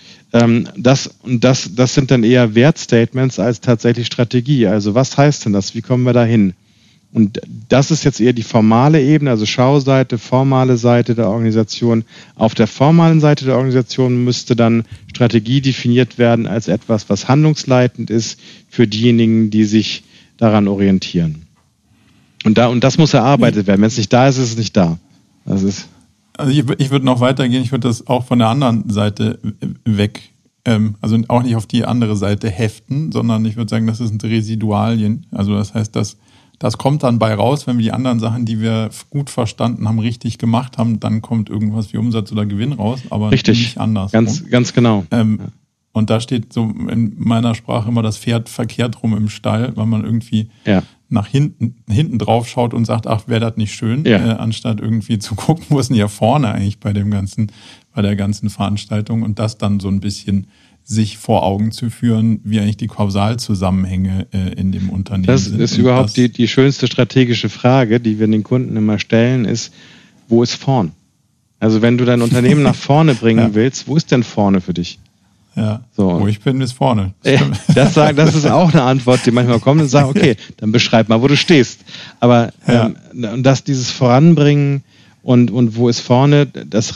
Das sind dann eher Wertstatements als tatsächlich Strategie. Also was heißt denn das? Wie kommen wir da hin? Und das ist jetzt eher die formale Ebene, also Schauseite, formale Seite der Organisation. Auf der formalen Seite der Organisation müsste dann Strategie definiert werden als etwas, was handlungsleitend ist für diejenigen, die sich daran orientieren. Und das muss erarbeitet werden. Wenn es nicht da ist, ist es nicht da. Also ich würde noch weitergehen. Ich würde das auch von der anderen Seite weg, also auch nicht auf die andere Seite heften, sondern ich würde sagen, das sind Residualien. Also das heißt, das kommt dann bei raus, wenn wir die anderen Sachen, die wir gut verstanden haben, richtig gemacht haben, dann kommt irgendwas wie Umsatz oder Gewinn raus, aber richtig, nicht anders. Ganz genau. Und da steht so in meiner Sprache immer das Pferd verkehrt rum im Stall, weil man irgendwie nach hinten drauf schaut und sagt, ach, wäre das nicht schön, anstatt irgendwie zu gucken, wo ist denn hier vorne eigentlich bei der ganzen Veranstaltung, und das dann so ein bisschen sich vor Augen zu führen, wie eigentlich die Kausalzusammenhänge in dem Unternehmen sind. Das ist überhaupt die schönste strategische Frage, die wir den Kunden immer stellen, ist, wo ist vorn? Also wenn du dein Unternehmen nach vorne bringen willst, wo ist denn vorne für dich? Ja, so. Wo ich bin, ist vorne. Das ist auch eine Antwort, die manchmal kommt und sagt, okay, dann beschreib mal, wo du stehst. Aber dieses Voranbringen und wo ist vorne,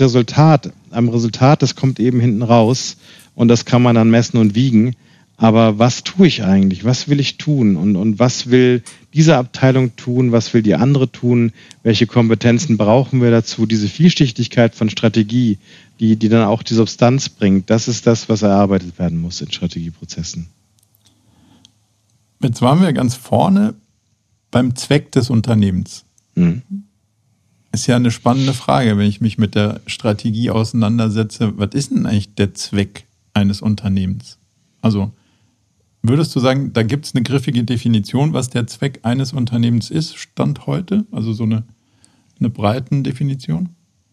am Resultat, das kommt eben hinten raus. Und das kann man dann messen und wiegen. Aber was tue ich eigentlich? Was will ich tun? Und was will diese Abteilung tun? Was will die andere tun? Welche Kompetenzen brauchen wir dazu? Diese Vielschichtigkeit von Strategie, die dann auch die Substanz bringt, das ist das, was erarbeitet werden muss in Strategieprozessen. Jetzt waren wir ganz vorne beim Zweck des Unternehmens. Ist ja eine spannende Frage, wenn ich mich mit der Strategie auseinandersetze. Was ist denn eigentlich der Zweck eines Unternehmens? Also würdest du sagen, da gibt es eine griffige Definition, was der Zweck eines Unternehmens ist, Stand heute? Also so eine breiten Definition?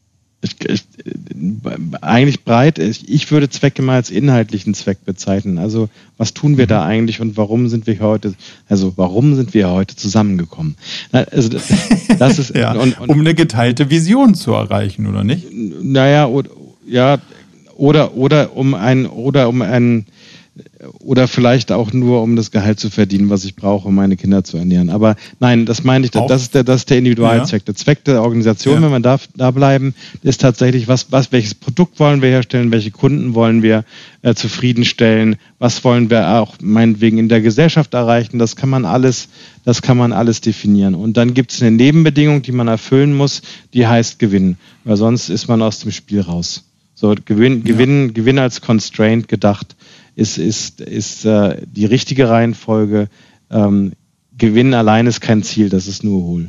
Eigentlich breit. Ich würde Zweck immer als inhaltlichen Zweck bezeichnen. Also was tun wir da eigentlich und warum sind wir heute zusammengekommen? Also das ist um eine geteilte Vision zu erreichen, oder nicht? Naja, oder vielleicht auch nur, um das Gehalt zu verdienen, was ich brauche, um meine Kinder zu ernähren. Aber nein, das meine ich, das ist der Individualzweck. Ja. Der Zweck der Organisation, wenn wir da bleiben, ist tatsächlich, welches Produkt wollen wir herstellen, welche Kunden wollen wir zufriedenstellen, was wollen wir auch meinetwegen in der Gesellschaft erreichen, das kann man alles definieren. Und dann gibt es eine Nebenbedingung, die man erfüllen muss, die heißt Gewinn, weil sonst ist man aus dem Spiel raus. So, Gewinn als Constraint gedacht ist die richtige Reihenfolge. Gewinn allein ist kein Ziel, das ist nur Hohl.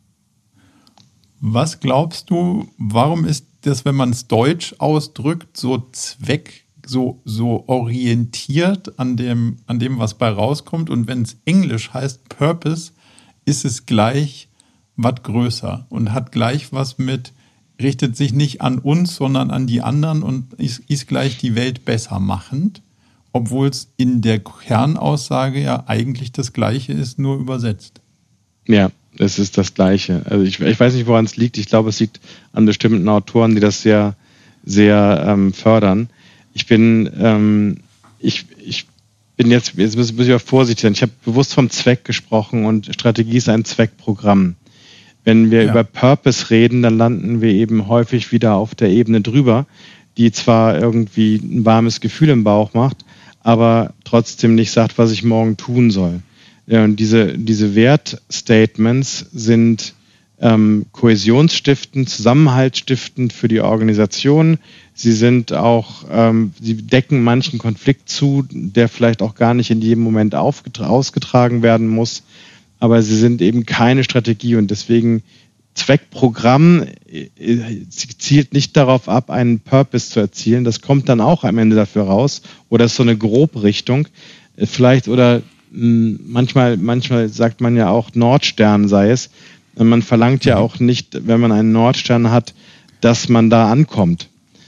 Was glaubst du, warum ist das, wenn man es deutsch ausdrückt, so so orientiert an dem, was bei rauskommt, und wenn es Englisch heißt Purpose, ist es gleich was größer und hat gleich was mit, richtet sich nicht an uns, sondern an die anderen und ist gleich die Welt besser machend, obwohl es in der Kernaussage ja eigentlich das Gleiche ist, nur übersetzt. Ja, es ist das Gleiche. Also ich weiß nicht, woran es liegt. Ich glaube, es liegt an bestimmten Autoren, die das sehr, sehr fördern. Ich bin jetzt muss ich auch vorsichtig sein. Ich habe bewusst vom Zweck gesprochen und Strategie ist ein Zweckprogramm. Wenn wir über Purpose reden, dann landen wir eben häufig wieder auf der Ebene drüber, die zwar irgendwie ein warmes Gefühl im Bauch macht, aber trotzdem nicht sagt, was ich morgen tun soll. Ja, und diese Wertstatements sind kohäsionsstiftend, zusammenhaltsstiftend für die Organisation. Sie sind auch, sie decken manchen Konflikt zu, der vielleicht auch gar nicht in jedem Moment ausgetragen werden muss. Aber sie sind eben keine Strategie und deswegen Zweckprogramm zielt nicht darauf ab, einen Purpose zu erzielen. Das kommt dann auch am Ende dafür raus. Oder ist so eine Grobrichtung. Vielleicht oder manchmal sagt man ja auch Nordstern sei es. Man verlangt ja auch nicht, wenn man einen Nordstern hat, dass man da ankommt,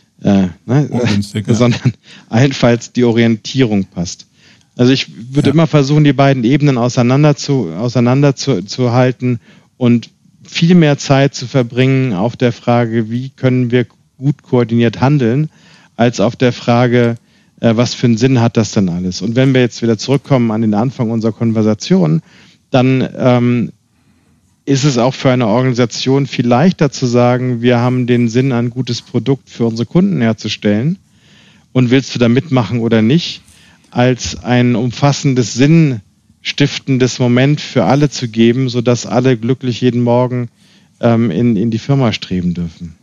sondern allenfalls die Orientierung passt. Also ich würde immer versuchen, die beiden Ebenen auseinanderzuhalten und viel mehr Zeit zu verbringen auf der Frage, wie können wir gut koordiniert handeln, als auf der Frage, was für einen Sinn hat das denn alles? Und wenn wir jetzt wieder zurückkommen an den Anfang unserer Konversation, dann ist es auch für eine Organisation viel leichter zu sagen, wir haben den Sinn, ein gutes Produkt für unsere Kunden herzustellen und willst du da mitmachen oder nicht, als ein umfassendes, sinnstiftendes Moment für alle zu geben, sodass alle glücklich jeden Morgen in die Firma streben dürfen.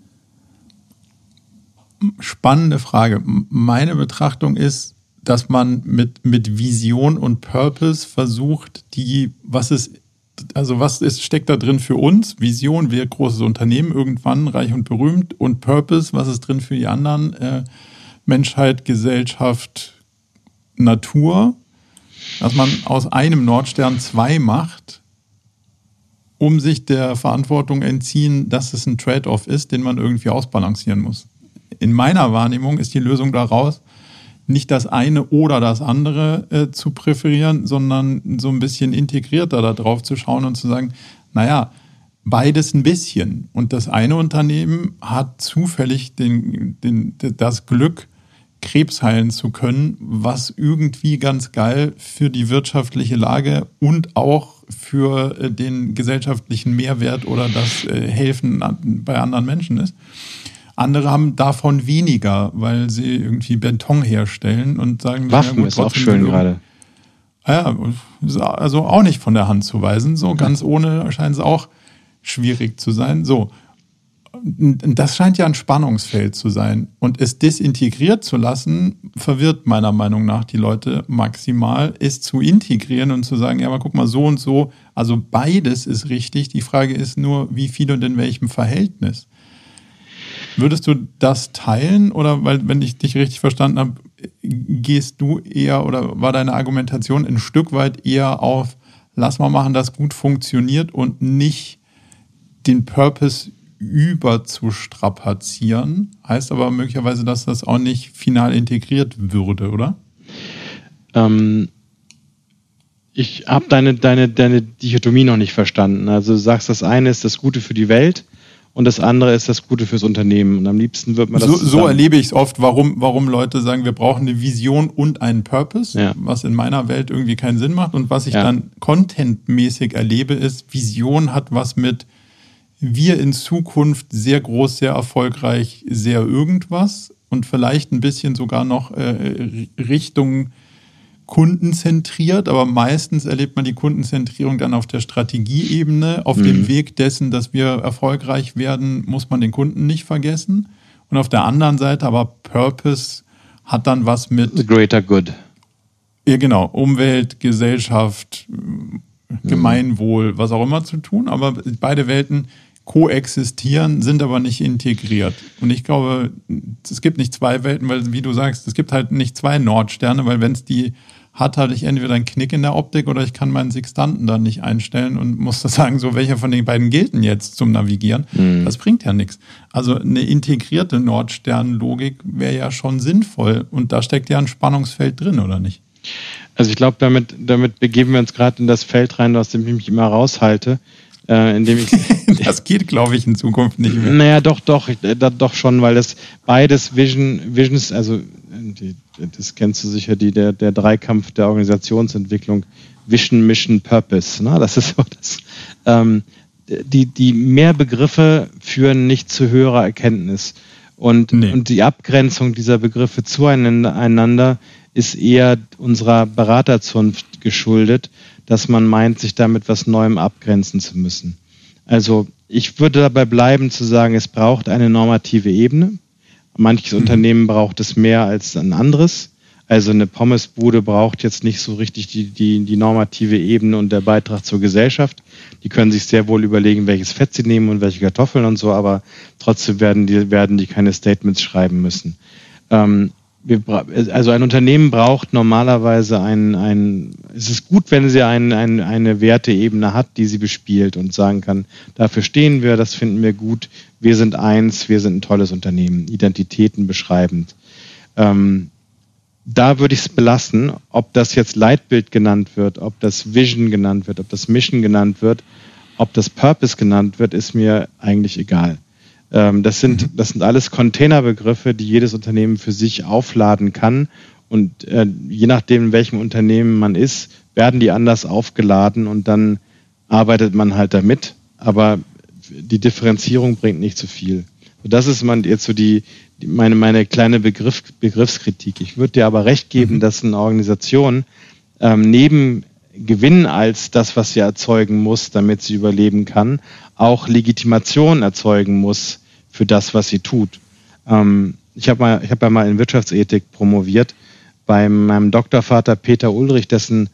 Spannende Frage. Meine Betrachtung ist, dass man mit Vision und Purpose versucht, was steckt da drin für uns? Vision, wir großes Unternehmen, irgendwann reich und berühmt. Und Purpose, was ist drin für die anderen? Menschheit, Gesellschaft, Natur. Dass man aus einem Nordstern 2 macht, um sich der Verantwortung entziehen, dass es ein Trade-off ist, den man irgendwie ausbalancieren muss. In meiner Wahrnehmung ist die Lösung daraus, nicht das eine oder das andere zu präferieren, sondern so ein bisschen integrierter da drauf zu schauen und zu sagen, naja, beides ein bisschen. Und das eine Unternehmen hat zufällig das Glück, Krebs heilen zu können, was irgendwie ganz geil für die wirtschaftliche Lage und auch für den gesellschaftlichen Mehrwert oder das Helfen bei anderen Menschen ist. Andere haben davon weniger, weil sie irgendwie Beton herstellen und sagen... Waffen ist auch schön gerade. Ja, also auch nicht von der Hand zu weisen. So ganz ohne scheint es auch schwierig zu sein. So, das scheint ja ein Spannungsfeld zu sein. Und es desintegriert zu lassen, verwirrt meiner Meinung nach die Leute maximal. Es zu integrieren und zu sagen, ja, aber guck mal, so und so. Also beides ist richtig. Die Frage ist nur, wie viel und in welchem Verhältnis. Würdest du das teilen oder, weil, wenn ich dich richtig verstanden habe, gehst du eher oder war deine Argumentation ein Stück weit eher auf, lass mal machen, dass gut funktioniert und nicht den Purpose überzustrapazieren? Heißt aber möglicherweise, dass das auch nicht final integriert würde, oder? Ich habe deine Dichotomie noch nicht verstanden. Also du sagst, das eine ist das Gute für die Welt und das andere ist das Gute fürs Unternehmen. Und am liebsten wird man das so erlebe ich es oft, warum Leute sagen, wir brauchen eine Vision und einen Purpose, was in meiner Welt irgendwie keinen Sinn macht. Und was ich dann contentmäßig erlebe, ist, Vision hat was mit wir in Zukunft sehr groß, sehr erfolgreich, sehr irgendwas und vielleicht ein bisschen sogar noch Richtung kundenzentriert, aber meistens erlebt man die Kundenzentrierung dann auf der Strategieebene. Auf dem Weg dessen, dass wir erfolgreich werden, muss man den Kunden nicht vergessen. Und auf der anderen Seite aber Purpose hat dann was mit... The greater good. Ja, genau. Umwelt, Gesellschaft, Gemeinwohl, was auch immer zu tun. Aber beide Welten koexistieren, sind aber nicht integriert. Und ich glaube, es gibt nicht zwei Welten, weil, wie du sagst, es gibt halt nicht zwei Nordsterne, weil wenn es die hat, hatte ich entweder einen Knick in der Optik oder ich kann meinen Sextanten dann nicht einstellen und muss da sagen, so welcher von den beiden gilt denn jetzt zum Navigieren? Das bringt ja nichts. Also eine integrierte Nordsternlogik wäre ja schon sinnvoll und da steckt ja ein Spannungsfeld drin, oder nicht? Also ich glaube, damit begeben wir uns gerade in das Feld rein, aus dem ich mich immer raushalte. indem ich... Das geht, glaube ich, in Zukunft nicht mehr. Naja, doch schon, weil das beides Visions, also das kennst du sicher, der Dreikampf der Organisationsentwicklung, Vision, Mission, Purpose. Ne? Das ist so das. Die mehr Begriffe führen nicht zu höherer Erkenntnis. Und die Abgrenzung dieser Begriffe zueinander ist eher unserer Beraterzunft geschuldet, dass man meint, sich damit was Neuem abgrenzen zu müssen. Also ich würde dabei bleiben zu sagen, es braucht eine normative Ebene. Manches Unternehmen braucht es mehr als ein anderes. Also eine Pommesbude braucht jetzt nicht so richtig die normative Ebene und der Beitrag zur Gesellschaft. Die können sich sehr wohl überlegen, welches Fett sie nehmen und welche Kartoffeln und so, aber trotzdem werden die keine Statements schreiben müssen. Also ein Unternehmen braucht normalerweise es ist gut, wenn sie eine Werteebene hat, die sie bespielt und sagen kann, dafür stehen wir, das finden wir gut, wir sind eins, wir sind ein tolles Unternehmen, Identitäten beschreibend. Da würde ich es belassen, ob das jetzt Leitbild genannt wird, ob das Vision genannt wird, ob das Mission genannt wird, ob das Purpose genannt wird, ist mir eigentlich egal. Das sind alles Containerbegriffe, die jedes Unternehmen für sich aufladen kann. Und je nachdem, in welchem Unternehmen man ist, werden die anders aufgeladen und dann arbeitet man halt damit. Aber die Differenzierung bringt nicht so viel. Und das ist jetzt so meine kleine Begriffskritik. Ich würde dir aber recht geben, dass eine Organisation neben Gewinn als das, was sie erzeugen muss, damit sie überleben kann, auch Legitimation erzeugen muss für das, was sie tut. Ich habe ja mal in Wirtschaftsethik promoviert bei meinem Doktorvater Peter Ulrich, dessen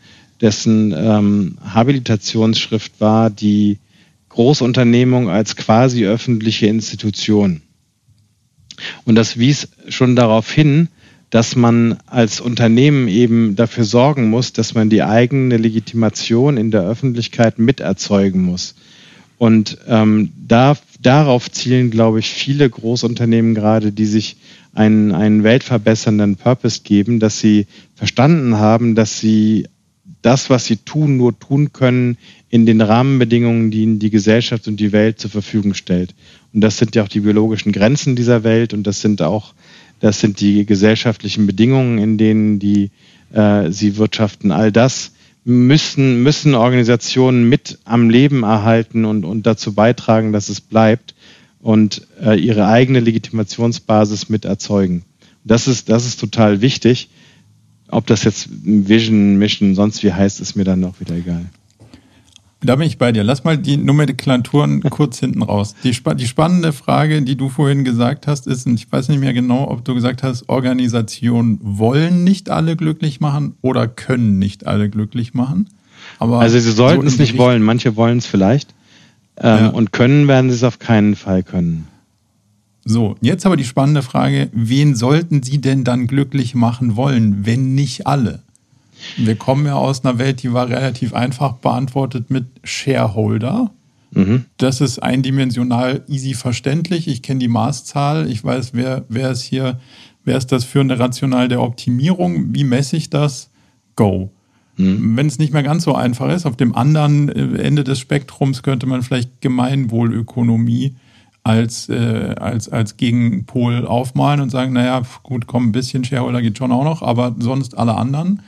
Habilitationsschrift war die Großunternehmung als quasi öffentliche Institution. Und das wies schon darauf hin, dass man als Unternehmen eben dafür sorgen muss, dass man die eigene Legitimation in der Öffentlichkeit miterzeugen muss. Und darauf zielen, glaube ich, viele Großunternehmen gerade, die sich einen weltverbessernden Purpose geben, dass sie verstanden haben, dass sie das, was sie tun, nur tun können in den Rahmenbedingungen, die ihnen die Gesellschaft und die Welt zur Verfügung stellt. Und das sind ja auch die biologischen Grenzen dieser Welt und das sind die gesellschaftlichen Bedingungen, in denen sie wirtschaften. All das müssen Organisationen mit am Leben erhalten und dazu beitragen, dass es bleibt und ihre eigene Legitimationsbasis mit erzeugen. Das ist total wichtig. Ob das jetzt Vision, Mission, sonst wie heißt, ist mir dann auch wieder egal. Da bin ich bei dir. Lass mal die Nomenklaturen kurz hinten raus. Die spannende Frage, die du vorhin gesagt hast, ist, und ich weiß nicht mehr genau, ob du gesagt hast, Organisationen wollen nicht alle glücklich machen oder können nicht alle glücklich machen. Aber also sie sollten es nicht wollen. Manche wollen es vielleicht. Und können werden sie es auf keinen Fall können. So, jetzt aber die spannende Frage, wen sollten sie denn dann glücklich machen wollen, wenn nicht alle? Wir kommen ja aus einer Welt, die war relativ einfach beantwortet mit Shareholder. Mhm. Das ist eindimensional easy verständlich. Ich kenne die Maßzahl. Ich weiß, wer ist das führende Rational der Optimierung? Wie messe ich das? Go. Mhm. Wenn es nicht mehr ganz so einfach ist, auf dem anderen Ende des Spektrums könnte man vielleicht Gemeinwohlökonomie als Gegenpol aufmalen und sagen, naja, gut, komm, ein bisschen Shareholder geht schon auch noch, aber sonst alle anderen.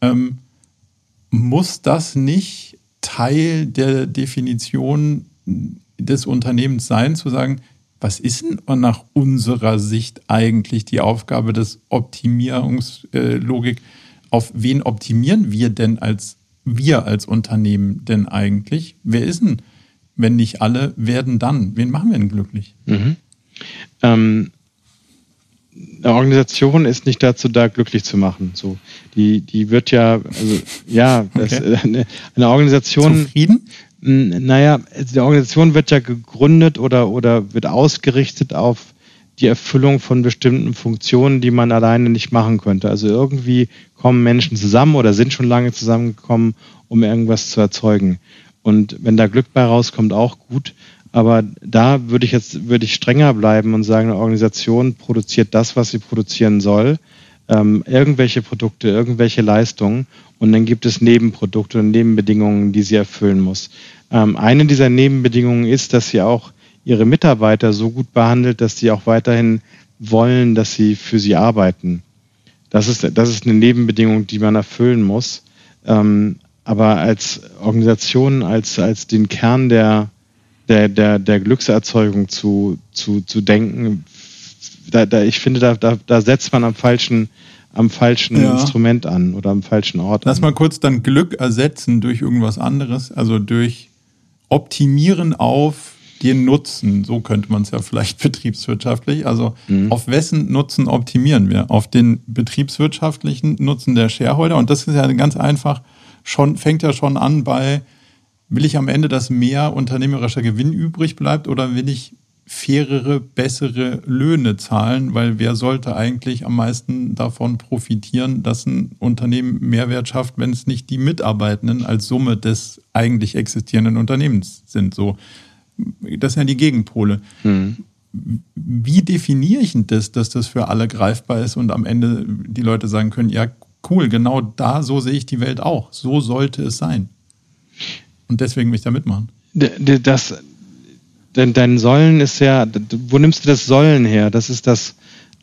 Muss das nicht Teil der Definition des Unternehmens sein, zu sagen, was ist denn nach unserer Sicht eigentlich die Aufgabe des Optimierungslogik? Auf wen optimieren wir denn als Unternehmen denn eigentlich? Wer ist denn, wenn nicht alle, wer denn dann? Wen machen wir denn glücklich? Mhm. Eine Organisation ist nicht dazu da, glücklich zu machen. So, die wird ja, also ja, okay. Eine Organisation. Zufrieden? Naja, die Organisation wird ja gegründet oder wird ausgerichtet auf die Erfüllung von bestimmten Funktionen, die man alleine nicht machen könnte. Also irgendwie kommen Menschen zusammen oder sind schon lange zusammengekommen, um irgendwas zu erzeugen. Und wenn da Glück bei rauskommt, auch gut. Aber da würde ich strenger bleiben und sagen, eine Organisation produziert das, was sie produzieren soll, irgendwelche Produkte, irgendwelche Leistungen und dann gibt es Nebenprodukte und Nebenbedingungen, die sie erfüllen muss. Eine dieser Nebenbedingungen ist, dass sie auch ihre Mitarbeiter so gut behandelt, dass sie auch weiterhin wollen, dass sie für sie arbeiten. Das ist eine Nebenbedingung, die man erfüllen muss. Aber als Organisation, als den Kern der Glückserzeugung zu denken, ich finde, da setzt man am falschen Instrument an oder am falschen Ort. Lass mal kurz dann Glück ersetzen durch irgendwas anderes, also durch Optimieren auf den Nutzen, so könnte man es ja vielleicht betriebswirtschaftlich, also auf wessen Nutzen optimieren wir? Auf den betriebswirtschaftlichen Nutzen der Shareholder, und das ist ja ganz einfach, fängt ja schon an bei, will ich am Ende, dass mehr unternehmerischer Gewinn übrig bleibt, oder will ich fairere, bessere Löhne zahlen, weil wer sollte eigentlich am meisten davon profitieren, dass ein Unternehmen Mehrwert schafft, wenn es nicht die Mitarbeitenden als Summe des eigentlich existierenden Unternehmens sind. So, das sind ja die Gegenpole. Wie definiere ich denn das, dass das für alle greifbar ist und am Ende die Leute sagen können, ja cool, genau da, so sehe ich die Welt auch. So sollte es sein. Und deswegen will ich da mitmachen. Denn dein Sollen ist ja, wo nimmst du das Sollen her? Das ist das,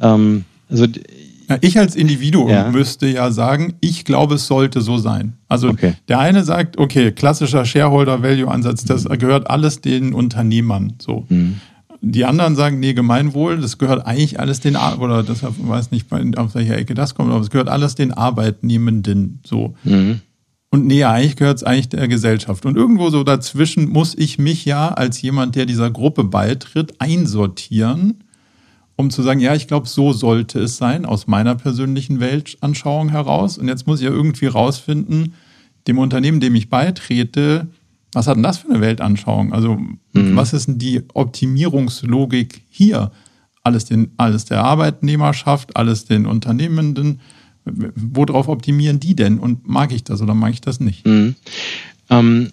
ich als Individuum müsste ja sagen, ich glaube, es sollte so sein. Also Der eine sagt, okay, klassischer Shareholder-Value-Ansatz, das gehört alles den Unternehmern. So. Die anderen sagen, nee, Gemeinwohl, das gehört eigentlich alles den, oder das weiß nicht, auf welcher Ecke das kommt, aber es gehört alles den Arbeitnehmenden. So. Und nee, eigentlich gehört es eigentlich der Gesellschaft. Und irgendwo so dazwischen muss ich mich ja als jemand, der dieser Gruppe beitritt, einsortieren, um zu sagen, ja, ich glaube, so sollte es sein, aus meiner persönlichen Weltanschauung heraus. Und jetzt muss ich ja irgendwie rausfinden, dem Unternehmen, dem ich beitrete, was hat denn das für eine Weltanschauung? Also was ist denn die Optimierungslogik hier? Alles der Arbeitnehmerschaft, alles den Unternehmenden. Worauf optimieren die denn? Und mag ich das oder mag ich das nicht? Also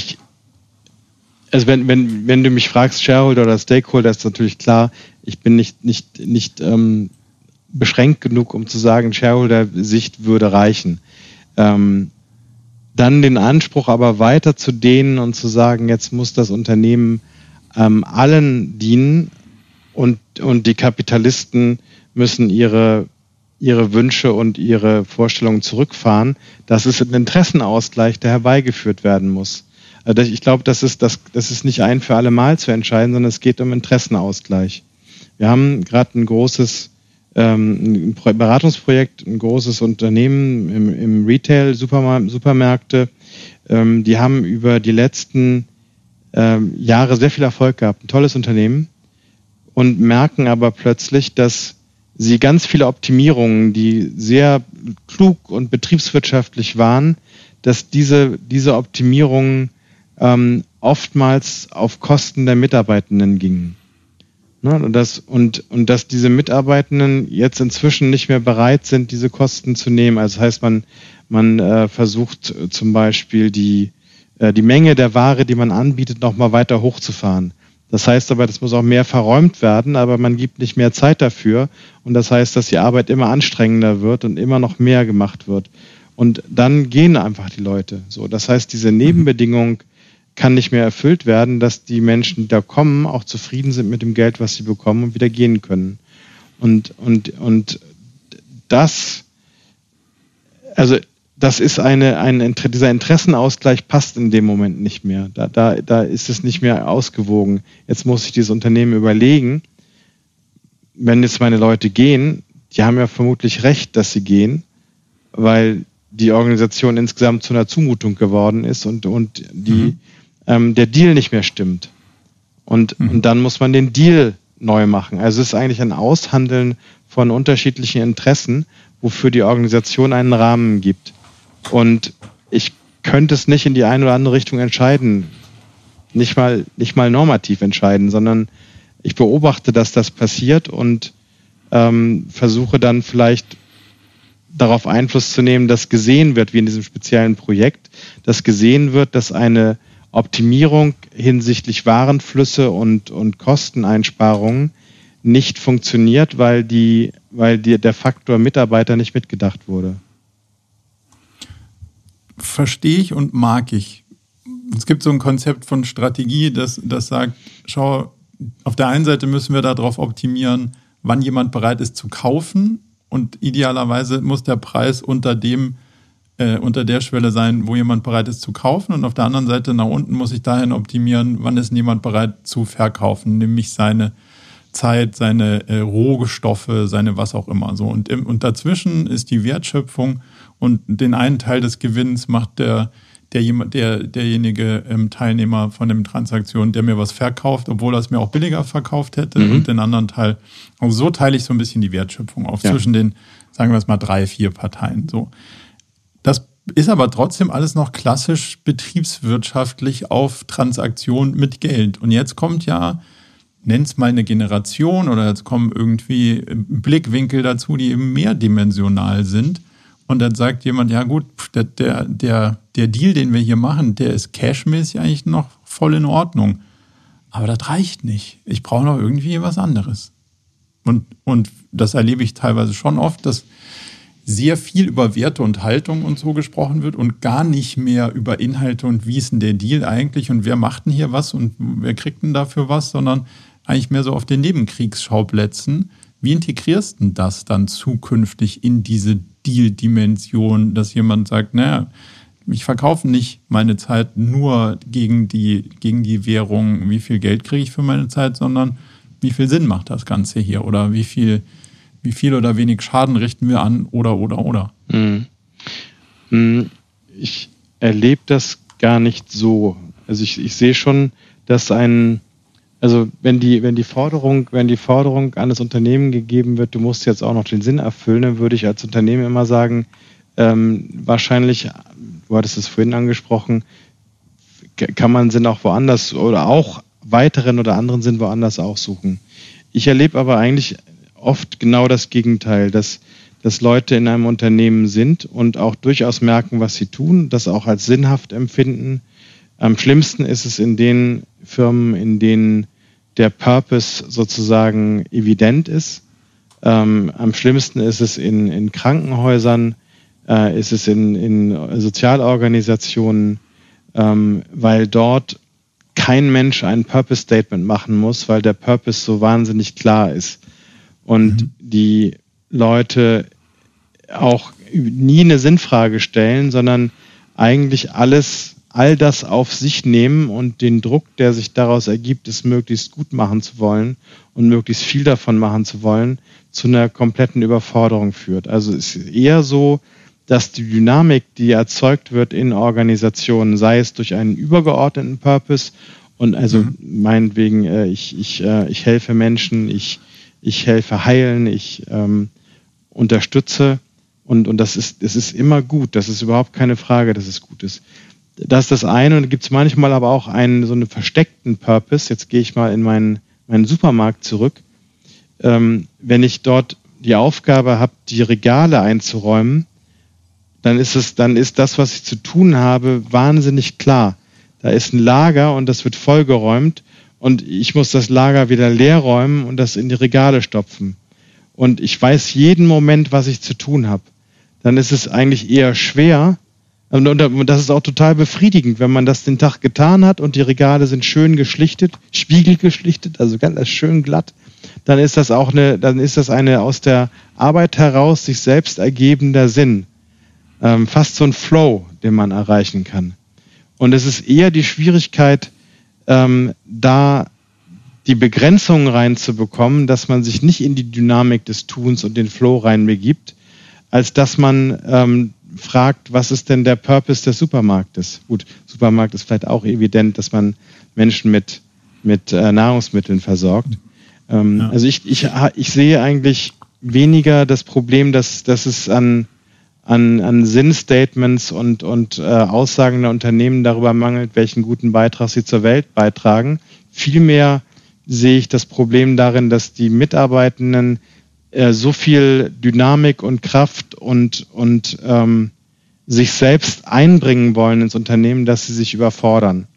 wenn du mich fragst, Shareholder oder Stakeholder, ist natürlich klar, ich bin nicht beschränkt genug, um zu sagen, Shareholder-Sicht würde reichen. Dann den Anspruch aber weiter zu dehnen und zu sagen, jetzt muss das Unternehmen allen dienen und die Kapitalisten müssen ihre Wünsche und ihre Vorstellungen zurückfahren, das ist ein Interessenausgleich, der herbeigeführt werden muss. Also ich glaube, das ist nicht ein für alle Mal zu entscheiden, sondern es geht um Interessenausgleich. Wir haben gerade ein großes Beratungsprojekt, ein großes Unternehmen im Retail, Supermärkte, die haben über die letzten Jahre sehr viel Erfolg gehabt, ein tolles Unternehmen, und merken aber plötzlich, dass sie ganz viele Optimierungen, die sehr klug und betriebswirtschaftlich waren, dass diese Optimierungen oftmals auf Kosten der Mitarbeitenden gingen. Ne? Und dass diese Mitarbeitenden jetzt inzwischen nicht mehr bereit sind, diese Kosten zu nehmen. Also das heißt, man versucht zum Beispiel die Menge der Ware, die man anbietet, nochmal weiter hochzufahren. Das heißt aber, das muss auch mehr verräumt werden, aber man gibt nicht mehr Zeit dafür. Und das heißt, dass die Arbeit immer anstrengender wird und immer noch mehr gemacht wird. Und dann gehen einfach die Leute. So, das heißt, diese Nebenbedingung kann nicht mehr erfüllt werden, dass die Menschen, die da kommen, auch zufrieden sind mit dem Geld, was sie bekommen und wieder gehen können. Und das, also das ist dieser Interessenausgleich passt in dem Moment nicht mehr. Da ist es nicht mehr ausgewogen. Jetzt muss ich dieses Unternehmen überlegen, wenn jetzt meine Leute gehen, die haben ja vermutlich recht, dass sie gehen, weil die Organisation insgesamt zu einer Zumutung geworden ist und der Deal nicht mehr stimmt. Und dann muss man den Deal neu machen. Also es ist eigentlich ein Aushandeln von unterschiedlichen Interessen, wofür die Organisation einen Rahmen gibt. Und ich könnte es nicht in die eine oder andere Richtung entscheiden, nicht mal normativ entscheiden, sondern ich beobachte, dass das passiert und versuche dann vielleicht darauf Einfluss zu nehmen, dass gesehen wird, wie in diesem speziellen Projekt, dass gesehen wird, dass eine Optimierung hinsichtlich Warenflüsse und Kosteneinsparungen nicht funktioniert, weil der Faktor Mitarbeiter nicht mitgedacht wurde. Verstehe ich und mag ich. Es gibt so ein Konzept von Strategie, das sagt, schau, auf der einen Seite müssen wir darauf optimieren, wann jemand bereit ist zu kaufen, und idealerweise muss der Preis unter der Schwelle sein, wo jemand bereit ist zu kaufen, und auf der anderen Seite nach unten muss ich dahin optimieren, wann ist jemand bereit zu verkaufen, nämlich seine Zeit, seine Rohstoffe, seine was auch immer. So. Und dazwischen ist die Wertschöpfung, und den einen Teil des Gewinns macht derjenige Teilnehmer von der Transaktion, der mir was verkauft, obwohl er es mir auch billiger verkauft hätte, und den anderen Teil. Also so teile ich so ein bisschen die Wertschöpfung auf zwischen den, sagen wir es mal, 3-4 Parteien. So. Das ist aber trotzdem alles noch klassisch betriebswirtschaftlich auf Transaktion mit Geld. Und jetzt kommt ja, nenn's mal eine Generation, oder jetzt kommen irgendwie Blickwinkel dazu, die eben mehrdimensional sind. Und dann sagt jemand, ja gut, der Deal, den wir hier machen, der ist cashmäßig eigentlich noch voll in Ordnung. Aber das reicht nicht. Ich brauche noch irgendwie was anderes. Und das erlebe ich teilweise schon oft, dass sehr viel über Werte und Haltung und so gesprochen wird und gar nicht mehr über Inhalte und wie ist denn der Deal eigentlich und wer macht denn hier was und wer kriegt denn dafür was, sondern eigentlich mehr so auf den Nebenkriegsschauplätzen. Wie integrierst du das dann zukünftig in diese Deal-Dimension, dass jemand sagt, naja, ich verkaufe nicht meine Zeit nur gegen die Währung, wie viel Geld kriege ich für meine Zeit, sondern wie viel Sinn macht das Ganze hier oder wie viel oder wenig Schaden richten wir an oder. Ich erlebe das gar nicht so. Also ich sehe schon, dass wenn die Forderung an das Unternehmen gegeben wird, du musst jetzt auch noch den Sinn erfüllen, dann würde ich als Unternehmen immer sagen, wahrscheinlich, du hattest es vorhin angesprochen, kann man Sinn auch woanders oder auch weiteren oder anderen Sinn woanders auch suchen. Ich erlebe aber eigentlich oft genau das Gegenteil, dass Leute in einem Unternehmen sind und auch durchaus merken, was sie tun, das auch als sinnhaft empfinden. Am schlimmsten ist es in den Firmen, in denen der Purpose sozusagen evident ist. Am schlimmsten ist es in Krankenhäusern, ist es in Sozialorganisationen, weil dort kein Mensch ein Purpose-Statement machen muss, weil der Purpose so wahnsinnig klar ist. Und die Leute auch nie eine Sinnfrage stellen, sondern eigentlich all das auf sich nehmen und den Druck, der sich daraus ergibt, es möglichst gut machen zu wollen und möglichst viel davon machen zu wollen, zu einer kompletten Überforderung führt. Also es ist eher so, dass die Dynamik, die erzeugt wird in Organisationen, sei es durch einen übergeordneten Purpose und also meinetwegen, ich helfe Menschen, ich helfe heilen, ich unterstütze und das ist immer gut, das ist überhaupt keine Frage, dass es gut ist. Das ist das eine und da gibt es manchmal aber auch so einen versteckten Purpose. Jetzt gehe ich mal in meinen Supermarkt zurück. Wenn ich dort die Aufgabe habe, die Regale einzuräumen, dann ist das, was ich zu tun habe, wahnsinnig klar. Da ist ein Lager und das wird vollgeräumt und ich muss das Lager wieder leer räumen und das in die Regale stopfen. Und ich weiß jeden Moment, was ich zu tun habe. Dann ist es eigentlich eher schwer. Und das ist auch total befriedigend, wenn man das den Tag getan hat und die Regale sind schön geschlichtet, spiegelgeschlichtet, also ganz schön glatt. Dann ist das eine aus der Arbeit heraus sich selbst ergebender Sinn. Fast so ein Flow, den man erreichen kann. Und es ist eher die Schwierigkeit, da die Begrenzungen reinzubekommen, dass man sich nicht in die Dynamik des Tuns und den Flow reinbegibt, als dass man fragt, was ist denn der Purpose des Supermarktes? Gut, Supermarkt ist vielleicht auch evident, dass man Menschen mit Nahrungsmitteln versorgt. Also ich sehe eigentlich weniger das Problem, dass es an Sinnstatements und Aussagen der Unternehmen darüber mangelt, welchen guten Beitrag sie zur Welt beitragen. Vielmehr sehe ich das Problem darin, dass die Mitarbeitenden so viel Dynamik und Kraft und sich selbst einbringen wollen ins Unternehmen, dass sie sich überfordern.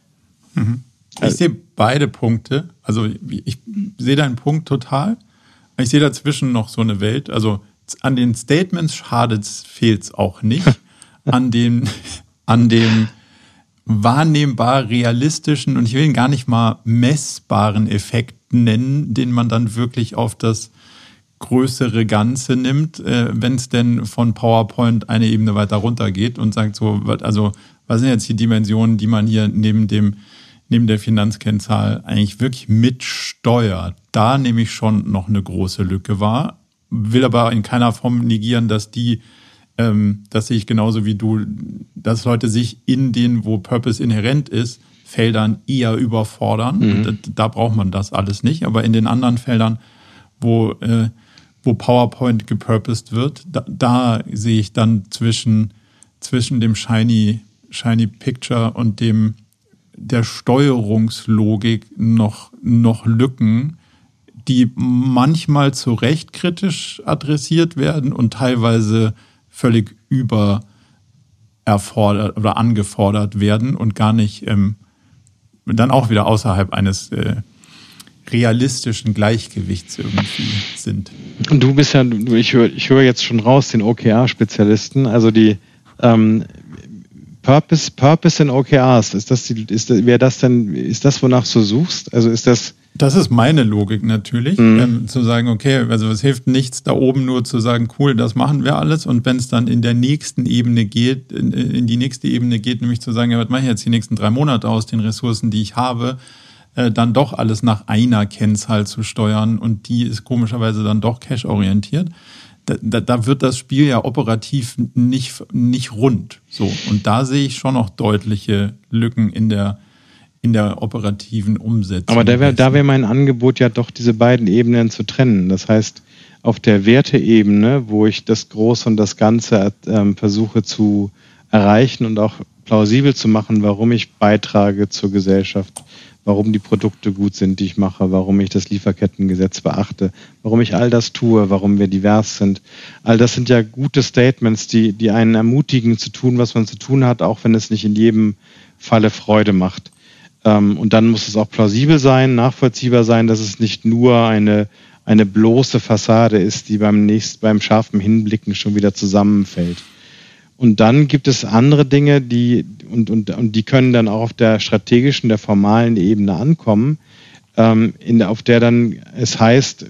Ich sehe beide Punkte. Also ich sehe deinen Punkt total. Ich sehe dazwischen noch so eine Welt. Also an den Statements fehlt es auch nicht. An dem wahrnehmbar realistischen und ich will ihn gar nicht mal messbaren Effekt nennen, den man dann wirklich auf das größere Ganze nimmt, wenn es denn von PowerPoint eine Ebene weiter runter geht und sagt so, also was sind jetzt die Dimensionen, die man hier neben der Finanzkennzahl eigentlich wirklich mitsteuert. Da nehme ich schon noch eine große Lücke wahr, will aber in keiner Form negieren, dass das sehe ich genauso wie du, dass Leute sich in denen, wo Purpose inhärent ist, Feldern eher überfordern. Da braucht man das alles nicht. Aber in den anderen Feldern, wo PowerPoint gepurposed wird, da sehe ich dann zwischen dem Shiny Picture und der Steuerungslogik noch Lücken, die manchmal zu Recht kritisch adressiert werden und teilweise völlig erfordert oder angefordert werden und gar nicht dann auch wieder außerhalb eines realistischen Gleichgewichts irgendwie sind. Und du bist ja, ich höre jetzt schon raus, den OKR-Spezialisten, also die Purpose in OKRs, ist das, wonach du suchst? Also ist das... Das ist meine Logik natürlich, zu sagen, okay, also es hilft nichts, da oben nur zu sagen, cool, das machen wir alles und wenn es dann in der nächsten Ebene geht, in die nächste Ebene geht, nämlich zu sagen, ja, was mache ich jetzt die nächsten 3 Monate aus den Ressourcen, die ich habe, dann doch alles nach einer Kennzahl zu steuern und die ist komischerweise dann doch cash-orientiert. Da wird das Spiel ja operativ nicht rund. So. Und da sehe ich schon noch deutliche Lücken in der operativen Umsetzung. Aber da wäre mein Angebot ja doch, diese beiden Ebenen zu trennen. Das heißt, auf der Werteebene, wo ich das Große und das Ganze versuche zu erreichen und auch plausibel zu machen, warum ich beitrage zur Gesellschaft, warum die Produkte gut sind, die ich mache, warum ich das Lieferkettengesetz beachte, warum ich all das tue, warum wir divers sind. All das sind ja gute Statements, die einen ermutigen zu tun, was man zu tun hat, auch wenn es nicht in jedem Falle Freude macht. Und dann muss es auch plausibel sein, nachvollziehbar sein, dass es nicht nur eine bloße Fassade ist, die beim scharfen Hinblicken schon wieder zusammenfällt. Und dann gibt es andere Dinge, die können dann auch auf der strategischen, der formalen Ebene ankommen, auf der dann es heißt,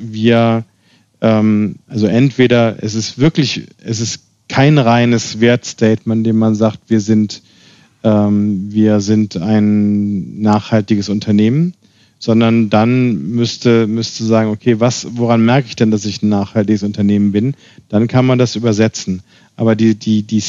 also entweder es ist kein reines Wertstatement, dem man sagt, wir sind ein nachhaltiges Unternehmen, sondern dann müsste sagen, okay, woran merke ich denn, dass ich ein nachhaltiges Unternehmen bin? Dann kann man das übersetzen. Aber die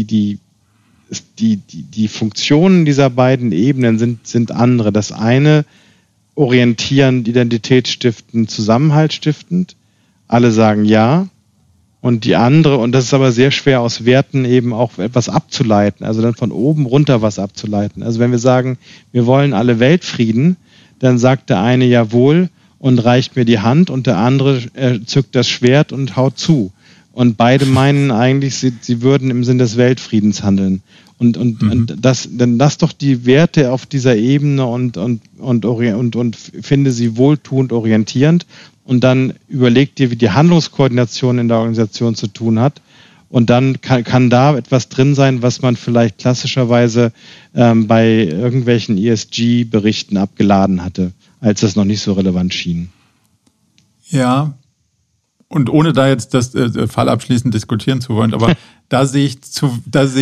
Funktionen dieser beiden Ebenen sind andere. Das eine orientierend, identitätsstiftend, zusammenhaltstiftend. Alle sagen ja. Und die andere, und das ist aber sehr schwer aus Werten eben auch etwas abzuleiten, also dann von oben runter was abzuleiten. Also wenn wir sagen, wir wollen alle Weltfrieden, dann sagt der eine jawohl und reicht mir die Hand und der andere zückt das Schwert und haut zu. Und beide meinen eigentlich, sie würden im Sinn des Weltfriedens handeln. Dann lass doch die Werte auf dieser Ebene und finde sie wohltuend orientierend. Und dann überleg dir, wie die Handlungskoordination in der Organisation zu tun hat. Und dann kann da etwas drin sein, was man vielleicht klassischerweise bei irgendwelchen ESG-Berichten abgeladen hatte, als das noch nicht so relevant schien. Ja, und ohne da jetzt das Fall abschließend diskutieren zu wollen, aber da sehe ich zu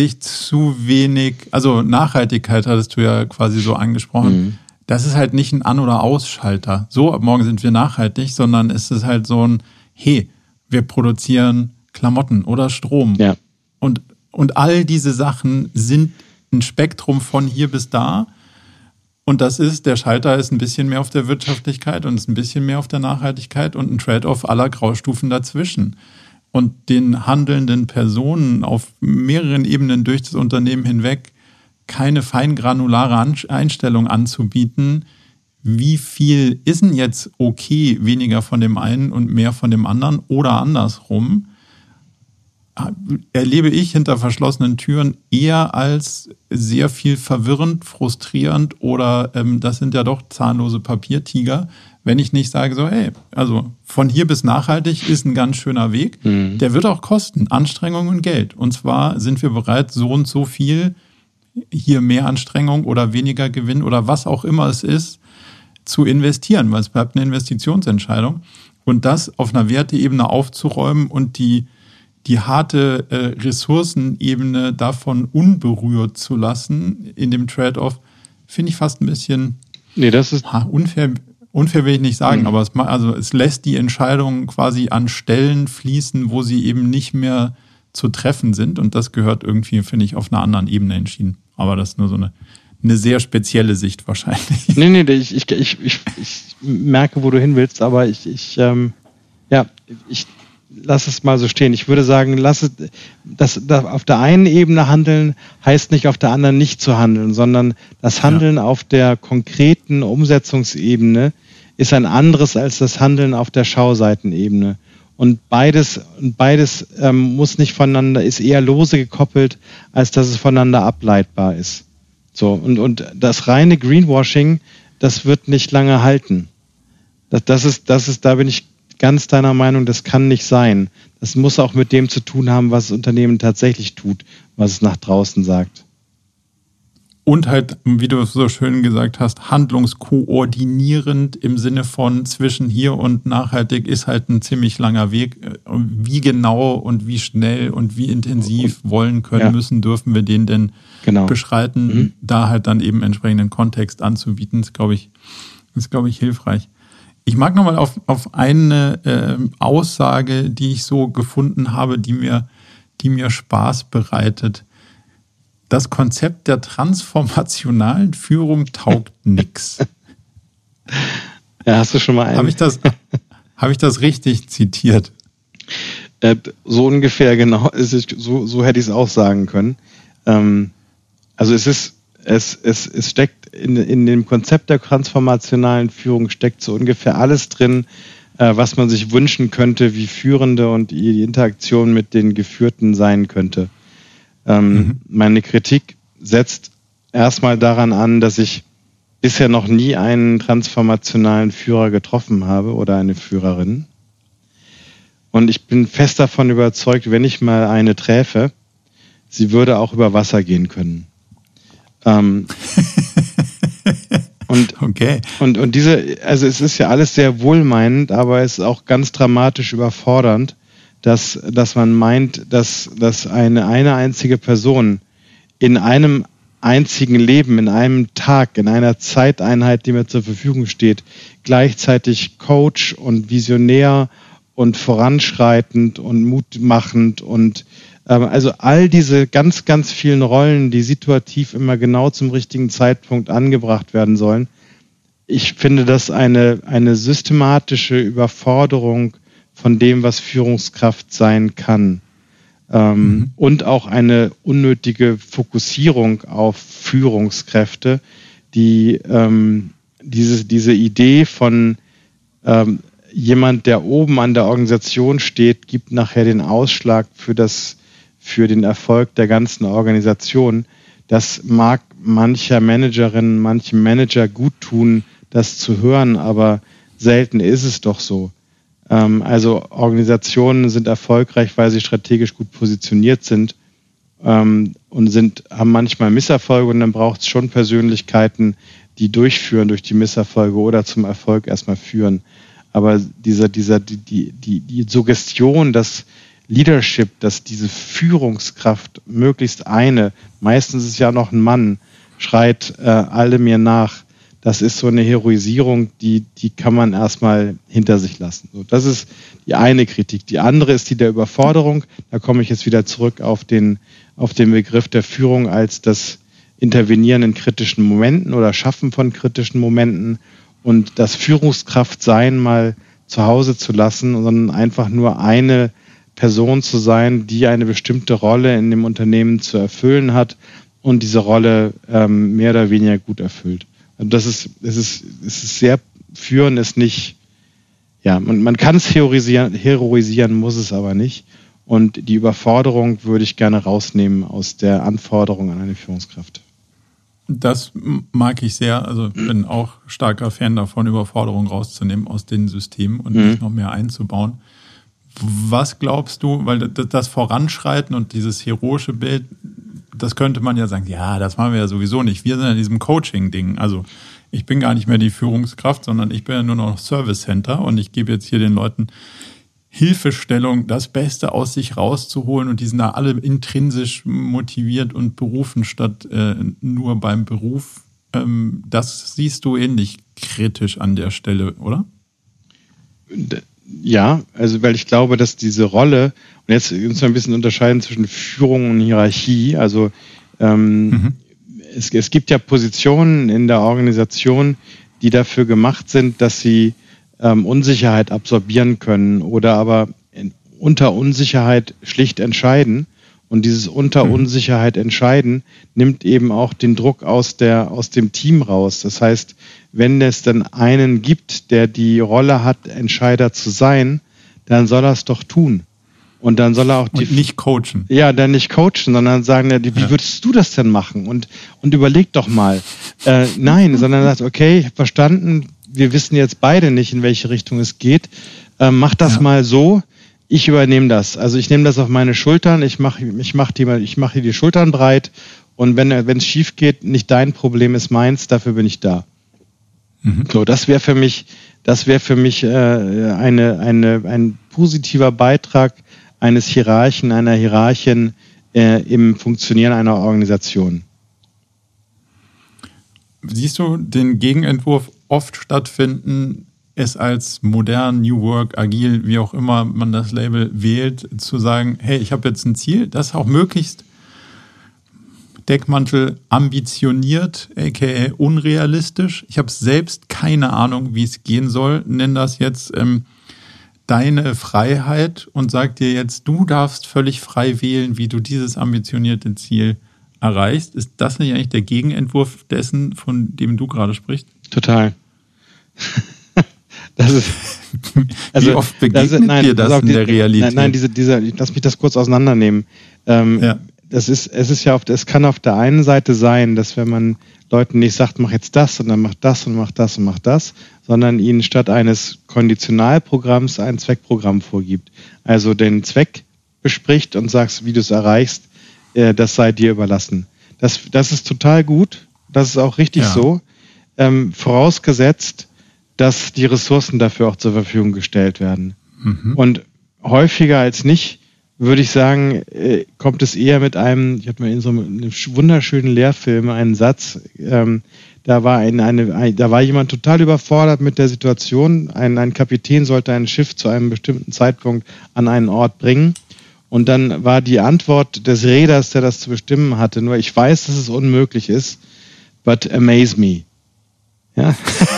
wenig, also Nachhaltigkeit hattest du ja quasi so angesprochen. Das ist halt nicht ein An- oder Ausschalter. So, ab morgen sind wir nachhaltig, sondern es ist halt so ein, hey, wir produzieren Klamotten oder Strom. Ja. Und all diese Sachen sind ein Spektrum von hier bis da. Und der Schalter ist ein bisschen mehr auf der Wirtschaftlichkeit und ist ein bisschen mehr auf der Nachhaltigkeit und ein Trade-off aller Graustufen dazwischen. Und den handelnden Personen auf mehreren Ebenen durch das Unternehmen hinweg keine feingranulare Einstellung anzubieten, wie viel ist denn jetzt okay, weniger von dem einen und mehr von dem anderen oder andersrum, erlebe ich hinter verschlossenen Türen eher als sehr viel verwirrend, frustrierend oder das sind ja doch zahnlose Papiertiger, wenn ich nicht sage so, hey, also von hier bis nachhaltig ist ein ganz schöner Weg, der wird auch kosten, Anstrengung und Geld. Und zwar sind wir bereit, so und so viel hier mehr Anstrengung oder weniger Gewinn oder was auch immer es ist, zu investieren, weil es bleibt eine Investitionsentscheidung. Und das auf einer Werteebene aufzuräumen und die harte Ressourcenebene davon unberührt zu lassen in dem Trade-off, finde ich fast ein bisschen das ist unfair will ich nicht sagen, aber es lässt die Entscheidungen quasi an Stellen fließen, wo sie eben nicht mehr zu treffen sind. Und das gehört irgendwie, finde ich, auf einer anderen Ebene entschieden. Aber das ist nur so eine sehr spezielle Sicht wahrscheinlich. Nee, ich merke, wo du hin willst, aber ich lass es mal so stehen. Ich würde sagen, das auf der einen Ebene handeln heißt nicht auf der anderen nicht zu handeln, sondern das Handeln auf der konkreten Umsetzungsebene ist ein anderes als das Handeln auf der Schauseitenebene. Und beides muss nicht voneinander, ist eher lose gekoppelt, als dass es voneinander ableitbar ist. So, und das reine Greenwashing, das wird nicht lange halten. Da bin ich ganz deiner Meinung, das kann nicht sein. Das muss auch mit dem zu tun haben, was das Unternehmen tatsächlich tut, was es nach draußen sagt. Und halt, wie du so schön gesagt hast, handlungskoordinierend im Sinne von zwischen hier und nachhaltig ist halt ein ziemlich langer Weg. Wie genau und wie schnell und wie intensiv wollen, können, müssen, dürfen wir den denn beschreiten, da halt dann eben entsprechenden Kontext anzubieten, ist, glaube ich, hilfreich. Ich mag nochmal auf eine Aussage, die ich so gefunden habe, die mir Spaß bereitet. Das Konzept der transformationalen Führung taugt nix. Ja, hast du schon mal einen? Habe ich das richtig zitiert? So ungefähr, genau. So hätte ich es auch sagen können. Also es steckt in dem Konzept der transformationalen Führung steckt so ungefähr alles drin, was man sich wünschen könnte, wie Führende und die Interaktion mit den Geführten sein könnte. Meine Kritik setzt erstmal daran an, dass ich bisher noch nie einen transformationalen Führer getroffen habe oder eine Führerin. Und ich bin fest davon überzeugt, wenn ich mal eine träfe, sie würde auch über Wasser gehen können. Und also es ist ja alles sehr wohlmeinend, aber es ist auch ganz dramatisch überfordernd, dass man meint, dass eine einzige Person in einem einzigen Leben, in einem Tag, in einer Zeiteinheit, die mir zur Verfügung steht, gleichzeitig Coach und Visionär und voranschreitend und mutmachend und also all diese ganz, ganz vielen Rollen, die situativ immer genau zum richtigen Zeitpunkt angebracht werden sollen. Ich finde das eine systematische Überforderung von dem, was Führungskraft sein kann. Und auch eine unnötige Fokussierung auf Führungskräfte, die diese Idee von jemand, der oben an der Organisation steht, gibt nachher den Ausschlag für den Erfolg der ganzen Organisation. Das mag mancher Managerin, manchem Manager gut tun, das zu hören, aber selten ist es doch so. Also Organisationen sind erfolgreich, weil sie strategisch gut positioniert sind und haben manchmal Misserfolge und dann braucht es schon Persönlichkeiten, die durchführen durch die Misserfolge oder zum Erfolg erstmal führen. Aber die Suggestion, dass Leadership, dass diese Führungskraft möglichst meistens ist es ja noch ein Mann, schreit alle mir nach. Das ist so eine Heroisierung, die kann man erstmal hinter sich lassen. So, das ist die eine Kritik. Die andere ist die der Überforderung. Da komme ich jetzt wieder zurück auf den Begriff der Führung als das Intervenieren in kritischen Momenten oder Schaffen von kritischen Momenten und das Führungskraftsein mal zu Hause zu lassen, sondern einfach nur eine Person zu sein, die eine bestimmte Rolle in dem Unternehmen zu erfüllen hat und diese Rolle mehr oder weniger gut erfüllt. Es ist sehr, Führen ist nicht, ja, man kann es heroisieren, muss es aber nicht. Und die Überforderung würde ich gerne rausnehmen aus der Anforderung an eine Führungskraft. Das mag ich sehr. Also ich bin auch starker Fan davon, Überforderung rauszunehmen aus den Systemen und nicht noch mehr einzubauen. Was glaubst du, weil das Voranschreiten und dieses heroische Bild, das könnte man ja sagen, ja, das machen wir ja sowieso nicht. Wir sind in diesem Coaching-Ding. Also ich bin gar nicht mehr die Führungskraft, sondern ich bin ja nur noch Service Center und ich gebe jetzt hier den Leuten Hilfestellung, das Beste aus sich rauszuholen und die sind da alle intrinsisch motiviert und berufen statt nur beim Beruf. Das siehst du ähnlich kritisch an der Stelle, oder? Ja, also weil ich glaube, dass diese Rolle, und jetzt müssen wir ein bisschen unterscheiden zwischen Führung und Hierarchie, also es gibt ja Positionen in der Organisation, die dafür gemacht sind, dass sie Unsicherheit absorbieren können oder aber unter Unsicherheit schlicht entscheiden. Und dieses unter Unsicherheit entscheiden nimmt eben auch den Druck aus dem Team raus. Das heißt, wenn es dann einen gibt, der die Rolle hat, Entscheider zu sein, dann soll er es doch tun. Und dann soll er auch nicht coachen. Ja, dann nicht coachen, sondern sagen, wie würdest du das denn machen? Und überleg doch mal. Nein, sondern sagt, okay, ich habe verstanden, wir wissen jetzt beide nicht, in welche Richtung es geht. Mach das mal so. Ich übernehme das. Also ich nehme das auf meine Schultern. Ich mache hier die Schultern breit. Und wenn es schief geht, nicht dein Problem, ist meins. Dafür bin ich da. So, das wäre für mich ein positiver Beitrag eines Hierarchen, einer Hierarchin im Funktionieren einer Organisation. Siehst du den Gegenentwurf oft stattfinden, es als modern, New Work, agil, wie auch immer man das Label wählt, zu sagen, hey, ich habe jetzt ein Ziel, das auch möglichst Deckmantel ambitioniert, aka unrealistisch. Ich habe selbst keine Ahnung, wie es gehen soll. Nenn das jetzt deine Freiheit und sag dir jetzt, du darfst völlig frei wählen, wie du dieses ambitionierte Ziel erreichst. Ist das nicht eigentlich der Gegenentwurf dessen, von dem du gerade sprichst? Total. Das ist, also, wie oft begegnet dir das in der Realität? Nein, lass mich das kurz auseinandernehmen. Es kann auf der einen Seite sein, dass wenn man Leuten nicht sagt, mach jetzt das und dann mach das und mach das und mach das, sondern ihnen statt eines Konditionalprogramms ein Zweckprogramm vorgibt. Also den Zweck bespricht und sagst, wie du es erreichst, das sei dir überlassen. Das ist total gut, das ist auch richtig so, vorausgesetzt, dass die Ressourcen dafür auch zur Verfügung gestellt werden. Und häufiger als nicht, würde ich sagen, kommt es eher mit einem, ich hatte mal in so einem wunderschönen Lehrfilm einen Satz, da war jemand total überfordert mit der Situation, ein Kapitän sollte ein Schiff zu einem bestimmten Zeitpunkt an einen Ort bringen und dann war die Antwort des Reders, der das zu bestimmen hatte, nur ich weiß, dass es unmöglich ist, but amaze me. Ja.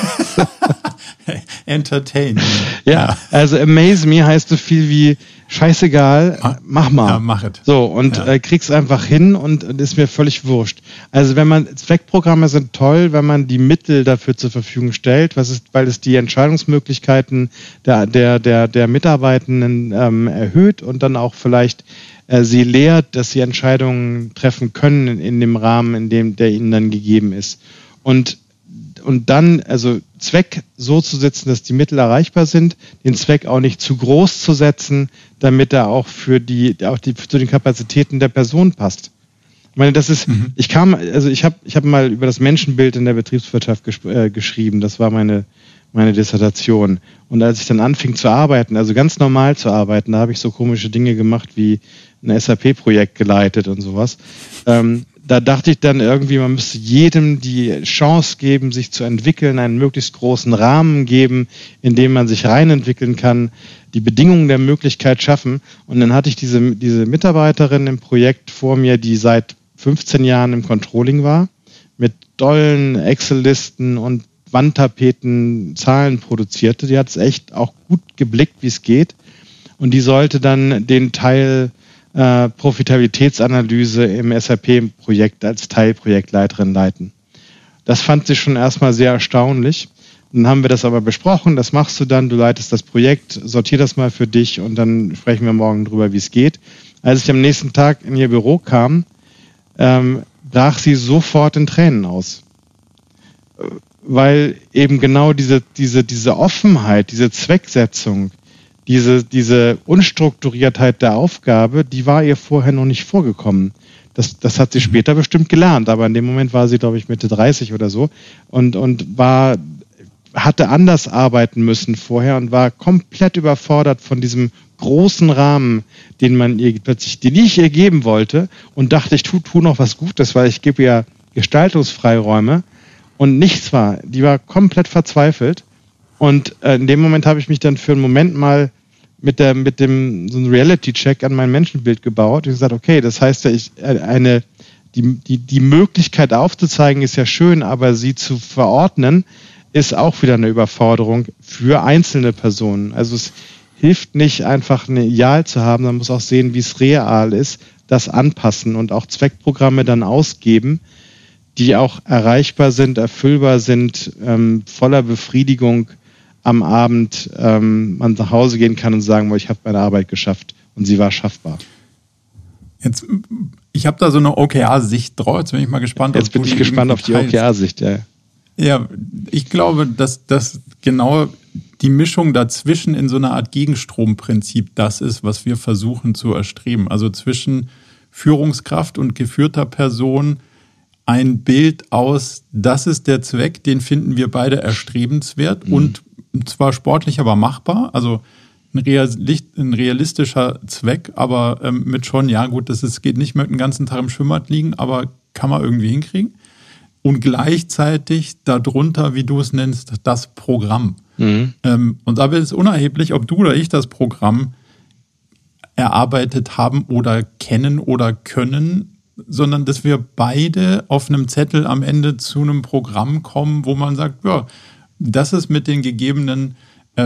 Entertain. Ja, also amaze me heißt so viel wie scheißegal, mach mal. Ja, mach es. So, und krieg's einfach hin und ist mir völlig wurscht. Also Zweckprogramme sind toll, wenn man die Mittel dafür zur Verfügung stellt, weil es die Entscheidungsmöglichkeiten der Mitarbeitenden erhöht und dann auch vielleicht sie lehrt, dass sie Entscheidungen treffen können in dem Rahmen, der ihnen dann gegeben ist. Und dann, also Zweck so zu setzen, dass die Mittel erreichbar sind, den Zweck auch nicht zu groß zu setzen, damit er auch zu den Kapazitäten der Person passt. Ich meine, das ist, ich habe mal über das Menschenbild in der Betriebswirtschaft geschrieben, das war meine Dissertation. Und als ich dann anfing zu arbeiten, also ganz normal zu arbeiten, da habe ich so komische Dinge gemacht wie ein SAP-Projekt geleitet und sowas. Da dachte ich dann irgendwie, man müsste jedem die Chance geben, sich zu entwickeln, einen möglichst großen Rahmen geben, in dem man sich reinentwickeln kann, die Bedingungen der Möglichkeit schaffen. Und dann hatte ich diese Mitarbeiterin im Projekt vor mir, die seit 15 Jahren im Controlling war, mit dollen Excel-Listen und Wandtapeten Zahlen produzierte. Die hat es echt auch gut geblickt, wie es geht. Und die sollte dann den Teil Profitabilitätsanalyse im SAP-Projekt als Teilprojektleiterin leiten. Das fand sie schon erstmal sehr erstaunlich. Dann haben wir das aber besprochen, das machst du dann, du leitest das Projekt, sortier das mal für dich und dann sprechen wir morgen drüber, wie es geht. Als ich am nächsten Tag in ihr Büro kam, brach sie sofort in Tränen aus. Weil eben genau diese Offenheit, diese Zwecksetzung, diese Unstrukturiertheit der Aufgabe, die war ihr vorher noch nicht vorgekommen. das hat sie später bestimmt gelernt, aber in dem Moment war sie, glaube ich, Mitte 30 oder so und hatte anders arbeiten müssen vorher und war komplett überfordert von diesem großen Rahmen, den ich ihr geben wollte und dachte, ich tu noch was Gutes, weil ich gebe ihr Gestaltungsfreiräume und nichts war. Die war komplett verzweifelt und in dem Moment habe ich mich dann für einen Moment mal mit so einem Reality-Check an mein Menschenbild gebaut und gesagt, okay, das heißt ja, die Möglichkeit aufzuzeigen ist ja schön, aber sie zu verordnen ist auch wieder eine Überforderung für einzelne Personen. Also es hilft nicht einfach ein Ideal zu haben, man muss auch sehen, wie es real ist, das anpassen und auch Zweckprogramme dann ausgeben, die auch erreichbar sind, erfüllbar sind, voller Befriedigung am Abend man nach Hause gehen kann und sagen, ich habe meine Arbeit geschafft und sie war schaffbar. Jetzt, ich habe da so eine OKR-Sicht drauf, jetzt bin ich mal gespannt. Jetzt bin ich gespannt auf die OKR-Sicht, ja. Ja, ich glaube, dass das genau die Mischung dazwischen in so einer Art Gegenstromprinzip das ist, was wir versuchen zu erstreben. Also zwischen Führungskraft und geführter Person ein Bild aus, das ist der Zweck, den finden wir beide erstrebenswert und zwar sportlich, aber machbar. Also ein realistischer Zweck, aber mit schon, ja gut, geht nicht mit dem ganzen Tag im Schwimmbad liegen, aber kann man irgendwie hinkriegen. Und gleichzeitig darunter, wie du es nennst, das Programm. Und dabei ist es unerheblich, ob du oder ich das Programm erarbeitet haben oder kennen oder können, sondern dass wir beide auf einem Zettel am Ende zu einem Programm kommen, wo man sagt, ja, das ist mit den gegebenen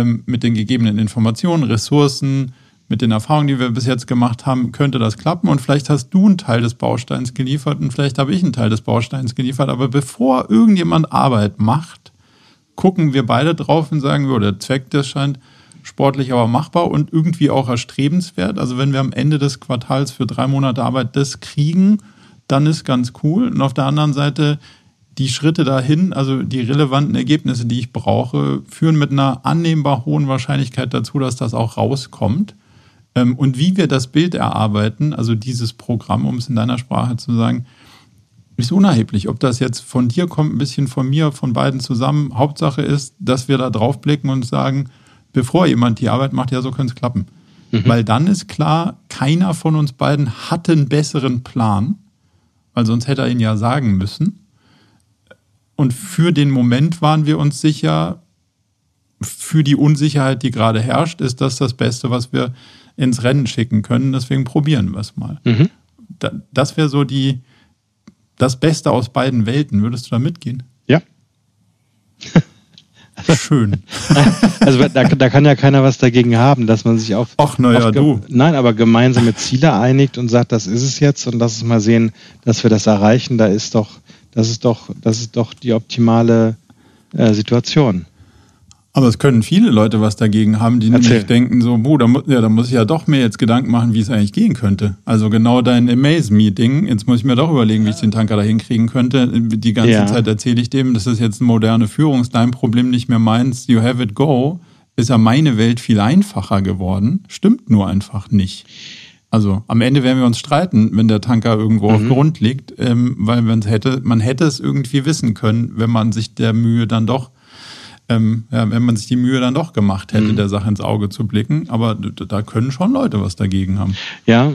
Informationen, Ressourcen, mit den Erfahrungen, die wir bis jetzt gemacht haben, könnte das klappen. Und vielleicht hast du einen Teil des Bausteins geliefert und vielleicht habe ich einen Teil des Bausteins geliefert. Aber bevor irgendjemand Arbeit macht, gucken wir beide drauf und sagen, der Zweck, das scheint sportlich, aber machbar und irgendwie auch erstrebenswert. Also wenn wir am Ende des Quartals für 3 Monate Arbeit das kriegen, dann ist ganz cool. Und auf der anderen Seite die Schritte dahin, also die relevanten Ergebnisse, die ich brauche, führen mit einer annehmbar hohen Wahrscheinlichkeit dazu, dass das auch rauskommt. Und wie wir das Bild erarbeiten, also dieses Programm, um es in deiner Sprache zu sagen, ist unerheblich. Ob das jetzt von dir kommt, ein bisschen von mir, von beiden zusammen. Hauptsache ist, dass wir da drauf blicken und sagen, bevor jemand die Arbeit macht, ja, so könnte es klappen. Weil dann ist klar, keiner von uns beiden hatte einen besseren Plan, weil sonst hätte er ihn ja sagen müssen. Und für den Moment waren wir uns sicher, für die Unsicherheit, die gerade herrscht, ist das Beste, was wir ins Rennen schicken können. Deswegen probieren wir es mal. Das wäre so das Beste aus beiden Welten. Würdest du da mitgehen? Ja. Schön. Also da kann ja keiner was dagegen haben, dass man sich auf aber gemeinsame Ziele einigt und sagt, das ist es jetzt und lass uns mal sehen, dass wir das erreichen. Das ist doch die optimale Situation. Aber es können viele Leute was dagegen haben, die nämlich denken so, da muss ich ja doch mir jetzt Gedanken machen, wie es eigentlich gehen könnte. Also genau dein Amaze-Me-Ding, jetzt muss ich mir doch überlegen, wie ich den Tanker da hinkriegen könnte. Die ganze Zeit erzähle ich dem, das ist jetzt eine moderne Führung, dein Problem nicht mehr meins, you have it go, ist ja meine Welt viel einfacher geworden. Stimmt nur einfach nicht. Also am Ende werden wir uns streiten, wenn der Tanker irgendwo auf Grund liegt, weil man hätte es irgendwie wissen können, wenn man sich der Mühe dann doch wenn man sich die Mühe dann doch gemacht hätte, der Sache ins Auge zu blicken. Aber da können schon Leute was dagegen haben. Ja,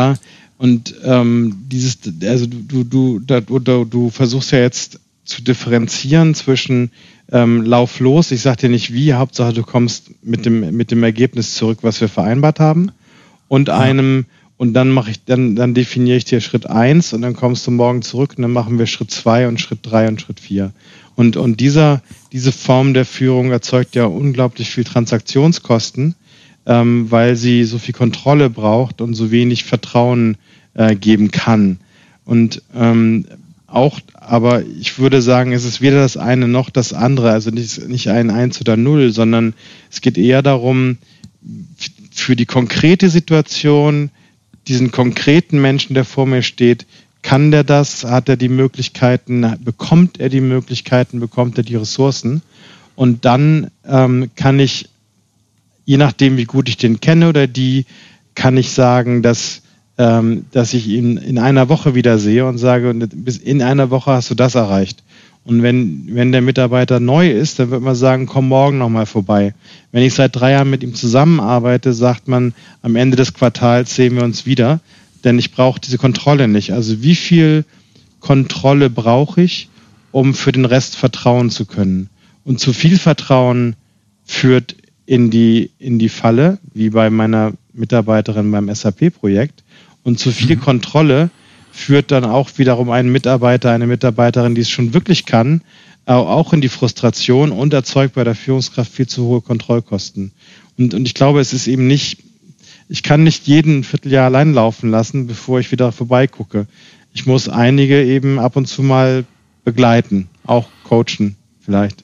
du versuchst ja jetzt zu differenzieren zwischen Lauf los, ich sag dir nicht wie, Hauptsache du kommst mit dem Ergebnis zurück, was wir vereinbart haben, und und dann definiere ich dir Schritt 1 und dann kommst du morgen zurück und dann machen wir Schritt 2 und Schritt 3 und Schritt 4. Und diese Form der Führung erzeugt ja unglaublich viel Transaktionskosten, weil sie so viel Kontrolle braucht und so wenig Vertrauen geben kann. Und aber ich würde sagen, es ist weder das eine noch das andere, also nicht ein 1 oder 0, sondern es geht eher darum, für die konkrete Situation, diesen konkreten Menschen, der vor mir steht, kann der das? Hat er die Möglichkeiten? Bekommt er die Möglichkeiten? Bekommt er die Ressourcen? Und dann kann ich, je nachdem wie gut ich den kenne oder kann ich sagen, dass dass ich ihn in einer Woche wieder sehe und sage, bis in einer Woche hast du das erreicht. Und wenn der Mitarbeiter neu ist, dann wird man sagen, komm morgen nochmal vorbei. Wenn ich seit 3 Jahren mit ihm zusammenarbeite, sagt man, am Ende des Quartals sehen wir uns wieder, denn ich brauche diese Kontrolle nicht. Also wie viel Kontrolle brauche ich, um für den Rest vertrauen zu können? Und zu viel Vertrauen führt in die Falle, wie bei meiner Mitarbeiterin beim SAP-Projekt. Und zu viel Kontrolle führt dann auch wiederum einen Mitarbeiter, eine Mitarbeiterin, die es schon wirklich kann, auch in die Frustration und erzeugt bei der Führungskraft viel zu hohe Kontrollkosten. Und ich glaube, es ist eben nicht, ich kann nicht jeden Vierteljahr allein laufen lassen, bevor ich wieder vorbeigucke. Ich muss einige eben ab und zu mal begleiten, auch coachen vielleicht.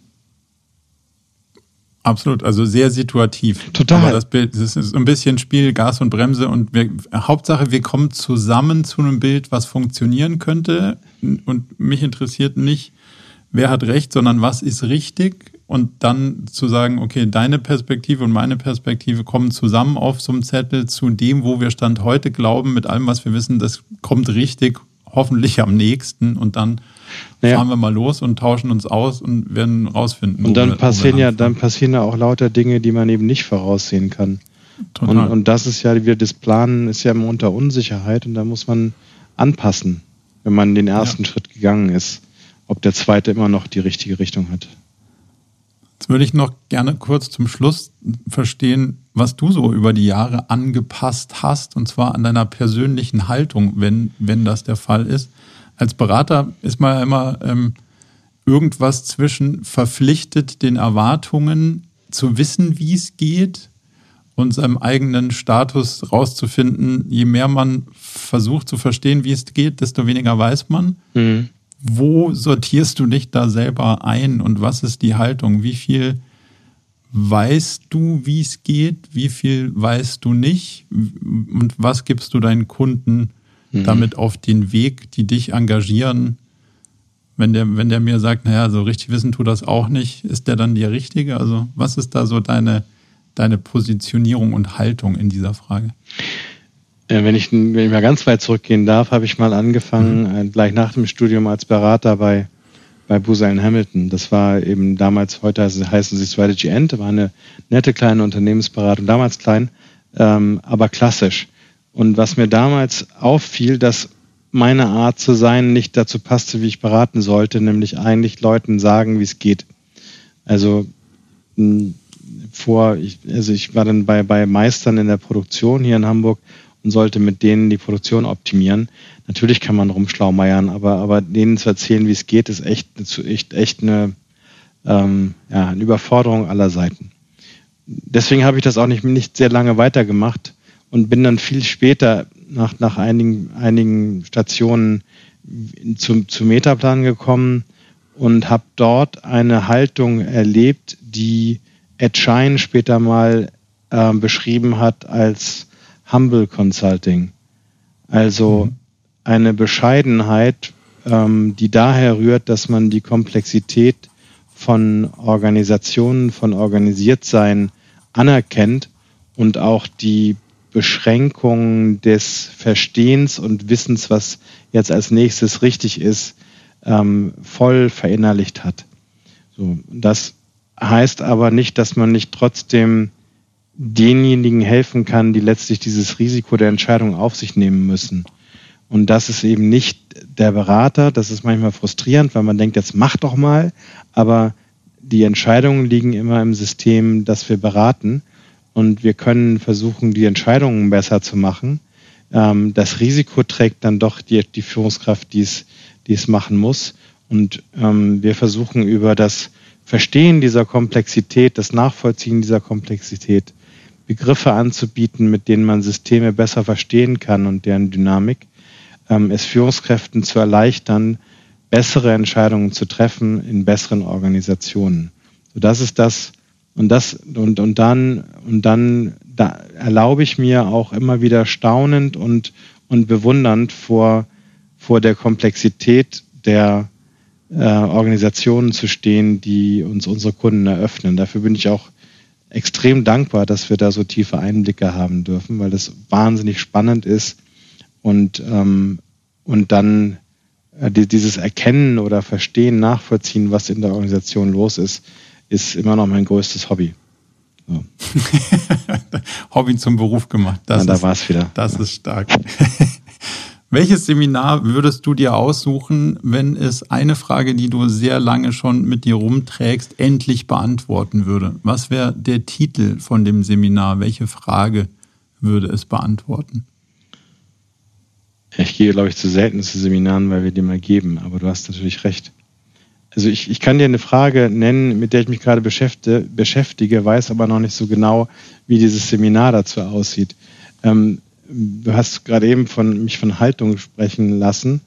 Absolut, also sehr situativ. Total. Aber das ist ein bisschen Spiel, Gas und Bremse und Hauptsache, wir kommen zusammen zu einem Bild, was funktionieren könnte. Und mich interessiert nicht, wer hat recht, sondern was ist richtig. Und dann zu sagen, okay, deine Perspektive und meine Perspektive kommen zusammen auf so einem Zettel zu dem, wo wir Stand heute glauben, mit allem, was wir wissen, das kommt richtig, hoffentlich am nächsten. Und dann fahren wir mal los und tauschen uns aus und werden rausfinden. Und dann passieren ja auch lauter Dinge, die man eben nicht voraussehen kann. Total. Und das ist ja wieder das Planen, ist ja immer unter Unsicherheit und da muss man anpassen, wenn man den ersten Schritt gegangen ist, ob der zweite immer noch die richtige Richtung hat. Jetzt würde ich noch gerne kurz zum Schluss verstehen, was du so über die Jahre angepasst hast, und zwar an deiner persönlichen Haltung, wenn das der Fall ist. Als Berater ist man ja immer irgendwas zwischen verpflichtet, den Erwartungen zu wissen, wie es geht, und seinem eigenen Status rauszufinden. Je mehr man versucht zu verstehen, wie es geht, desto weniger weiß man. Mhm. Wo sortierst du dich da selber ein und was ist die Haltung? Wie viel weißt du, wie es geht? Wie viel weißt du nicht? Und was gibst du deinen Kunden damit auf den Weg, die dich engagieren? Wenn der mir sagt, naja, so richtig wissen tu das auch nicht, ist der dann der Richtige? Also was ist da so deine Positionierung und Haltung in dieser Frage? Wenn ich mal ganz weit zurückgehen darf, habe ich mal angefangen, gleich nach dem Studium als Berater bei Booz Allen Hamilton. Das war eben damals, heute heißen sie Strategy End, war eine nette kleine Unternehmensberatung, damals klein, aber klassisch. Und was mir damals auffiel, dass meine Art zu sein nicht dazu passte, wie ich beraten sollte, nämlich eigentlich Leuten sagen, wie es geht. Also ich war dann bei Meistern in der Produktion hier in Hamburg und sollte mit denen die Produktion optimieren. Natürlich kann man rumschlaumeiern, aber denen zu erzählen, wie es geht, ist echt eine Überforderung aller Seiten. Deswegen habe ich das auch nicht sehr lange weitergemacht und bin dann viel später nach einigen Stationen zu Metaplan gekommen und habe dort eine Haltung erlebt, die Ed Schein später mal beschrieben hat als Humble Consulting. Also eine Bescheidenheit, die daher rührt, dass man die Komplexität von Organisationen, von Organisiertsein anerkennt und auch die Beschränkungen des Verstehens und Wissens, was jetzt als nächstes richtig ist, voll verinnerlicht hat. So, das heißt aber nicht, dass man nicht trotzdem denjenigen helfen kann, die letztlich dieses Risiko der Entscheidung auf sich nehmen müssen. Und das ist eben nicht der Berater, das ist manchmal frustrierend, weil man denkt, jetzt mach doch mal, aber die Entscheidungen liegen immer im System, das wir beraten. Und wir können versuchen, die Entscheidungen besser zu machen. Das Risiko trägt dann doch die Führungskraft, die es machen muss. Und wir versuchen über das Verstehen dieser Komplexität, das Nachvollziehen dieser Komplexität, Begriffe anzubieten, mit denen man Systeme besser verstehen kann und deren Dynamik, es Führungskräften zu erleichtern, bessere Entscheidungen zu treffen in besseren Organisationen. So, das ist das. Und dann erlaube ich mir auch immer wieder staunend und bewundernd vor der Komplexität der Organisationen zu stehen, die uns unsere Kunden eröffnen. Dafür bin ich auch extrem dankbar, dass wir da so tiefe Einblicke haben dürfen, weil das wahnsinnig spannend ist, Und dann dieses Erkennen oder Verstehen, Nachvollziehen, was in der Organisation los ist immer noch mein größtes Hobby. So. Hobby zum Beruf gemacht. Da war es wieder. Das ist stark. Welches Seminar würdest du dir aussuchen, wenn es eine Frage, die du sehr lange schon mit dir rumträgst, endlich beantworten würde? Was wäre der Titel von dem Seminar? Welche Frage würde es beantworten? Ich gehe, glaube ich, zu selten zu Seminaren, weil wir die mal geben, aber du hast natürlich recht. Also ich kann dir eine Frage nennen, mit der ich mich gerade beschäftige, weiß aber noch nicht so genau, wie dieses Seminar dazu aussieht. Du hast gerade eben mich von Haltung sprechen lassen.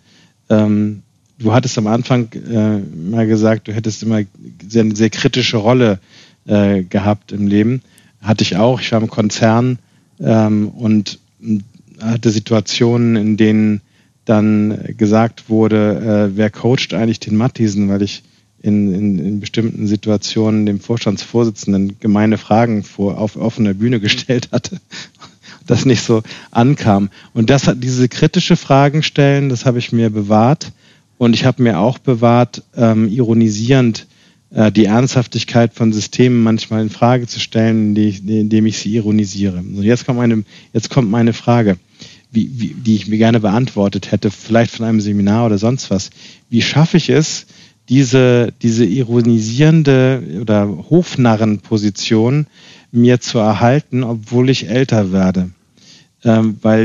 Du hattest am Anfang mal gesagt, du hättest immer eine sehr kritische Rolle gehabt im Leben. Hatte ich auch. Ich war im Konzern und hatte Situationen, in denen dann gesagt wurde, wer coacht eigentlich den Mathiesen, weil ich in bestimmten Situationen dem Vorstandsvorsitzenden gemeine Fragen auf offener Bühne gestellt hatte, das nicht so ankam. Und diese kritische Fragen stellen, das habe ich mir bewahrt. Und ich habe mir auch bewahrt, ironisierend die Ernsthaftigkeit von Systemen manchmal in Frage zu stellen, indem ich sie ironisiere. So, jetzt kommt meine Frage, die ich mir gerne beantwortet hätte, vielleicht von einem Seminar oder sonst was. Wie schaffe ich es, diese ironisierende oder Hofnarrenposition mir zu erhalten, obwohl ich älter werde? Weil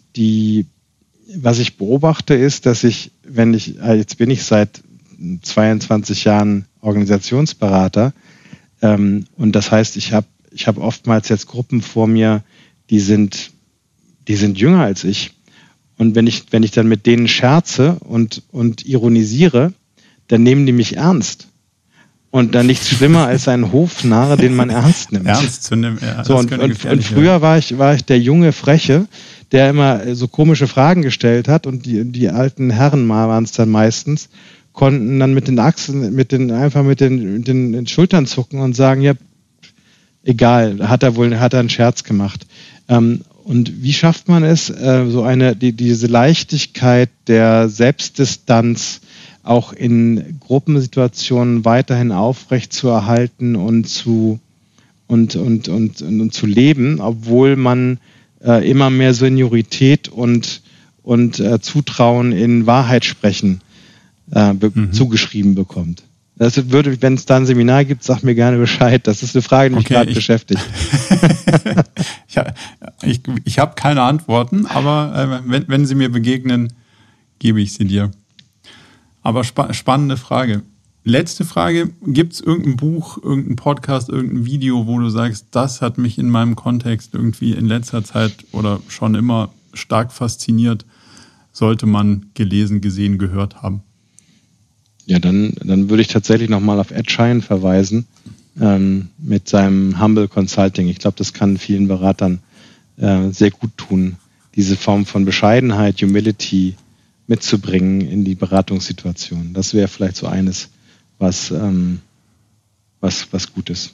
was ich beobachte, ist, dass jetzt bin ich seit 22 Jahren Organisationsberater, und das heißt, ich habe oftmals jetzt Gruppen vor mir, die sind jünger als ich. Und wenn ich dann mit denen scherze und ironisiere, dann nehmen die mich ernst. Und dann nichts schlimmer als ein Hofnarr, den man ernst nimmt. Ernst zu nehmen, ja. So, und früher war ich der junge Freche, der immer so komische Fragen gestellt hat, und die alten Herren waren es dann meistens, konnten dann mit den Achseln, einfach mit den Schultern zucken und sagen, ja, egal, hat er einen Scherz gemacht. Und wie schafft man es, diese Leichtigkeit der Selbstdistanz auch in Gruppensituationen weiterhin aufrecht zu erhalten und zu leben, obwohl man immer mehr Seniorität und Zutrauen in Wahrheit sprechen zugeschrieben bekommt. Wenn es da ein Seminar gibt, sag mir gerne Bescheid. Das ist eine Frage, die mich gerade beschäftigt. Ich habe keine Antworten, aber wenn sie mir begegnen, gebe ich sie dir. Aber spannende Frage. Letzte Frage, gibt es irgendein Buch, irgendein Podcast, irgendein Video, wo du sagst, das hat mich in meinem Kontext irgendwie in letzter Zeit oder schon immer stark fasziniert, sollte man gelesen, gesehen, gehört haben? Ja, dann würde ich tatsächlich nochmal auf Ed Schein verweisen, mit seinem Humble Consulting. Ich glaube, das kann vielen Beratern sehr gut tun, diese Form von Bescheidenheit, Humility mitzubringen in die Beratungssituation. Das wäre vielleicht so eines, was gut ist.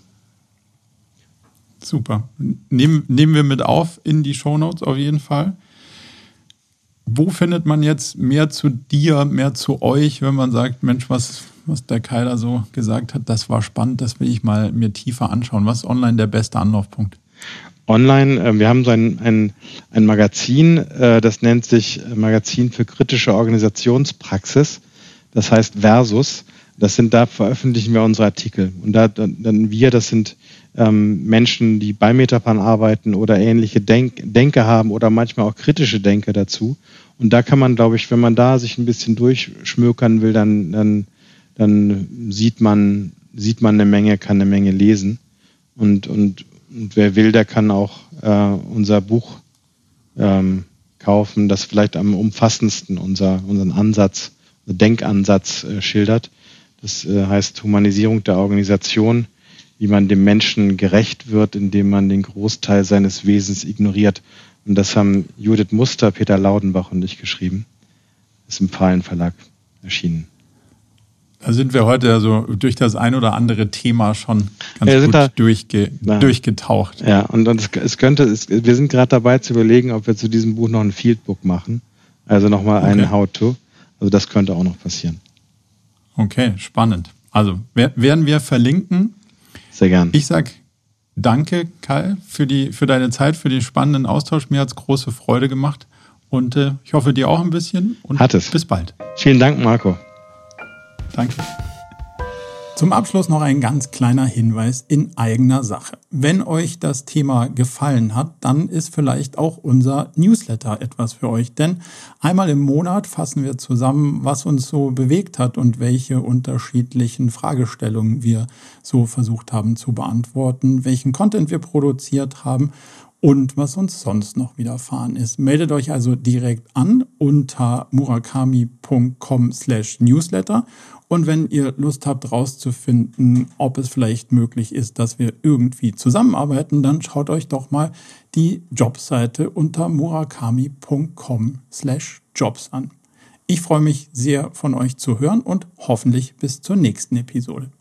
Super. Nehmen wir mit auf in die Shownotes auf jeden Fall. Wo findet man jetzt mehr zu dir, mehr zu euch, wenn man sagt, Mensch, was der Kai da so gesagt hat, das war spannend, das will ich mal mir tiefer anschauen. Was ist online der beste Anlaufpunkt? Online, wir haben so ein Magazin, das nennt sich Magazin für kritische Organisationspraxis, das heißt Versus. Da veröffentlichen wir unsere Artikel. Und das sind Menschen, die bei Metaplan arbeiten oder ähnliche Denke haben oder manchmal auch kritische Denke dazu. Und da kann man, glaube ich, wenn man da sich ein bisschen durchschmökern will, dann sieht man eine Menge, kann eine Menge lesen. Und wer will, der kann auch unser Buch kaufen, das vielleicht am umfassendsten unseren Ansatz, Denkansatz schildert. Das heißt Humanisierung der Organisation, wie man dem Menschen gerecht wird, indem man den Großteil seines Wesens ignoriert. Und das haben Judith Muster, Peter Laudenbach und ich geschrieben. Das ist im Pahlen Verlag erschienen. Da sind wir heute also durch das ein oder andere Thema schon ganz gut durchgetaucht. Ja, und wir sind gerade dabei zu überlegen, ob wir zu diesem Buch noch ein Fieldbook machen. Also nochmal ein How-to. Also das könnte auch noch passieren. Okay, spannend. Also werden wir verlinken. Sehr gern. Ich sage danke, Kai, für deine Zeit, für den spannenden Austausch. Mir hat es große Freude gemacht und ich hoffe, dir auch ein bisschen. Und hat es. Bis bald. Vielen Dank, Marco. Danke. Zum Abschluss noch ein ganz kleiner Hinweis in eigener Sache. Wenn euch das Thema gefallen hat, dann ist vielleicht auch unser Newsletter etwas für euch. Denn einmal im Monat fassen wir zusammen, was uns so bewegt hat und welche unterschiedlichen Fragestellungen wir so versucht haben zu beantworten, welchen Content wir produziert haben und was uns sonst noch widerfahren ist. Meldet euch also direkt an unter murakami.com/newsletter. Und wenn ihr Lust habt, rauszufinden, ob es vielleicht möglich ist, dass wir irgendwie zusammenarbeiten, dann schaut euch doch mal die Jobseite unter murakami.com/jobs an. Ich freue mich sehr, von euch zu hören und hoffentlich bis zur nächsten Episode.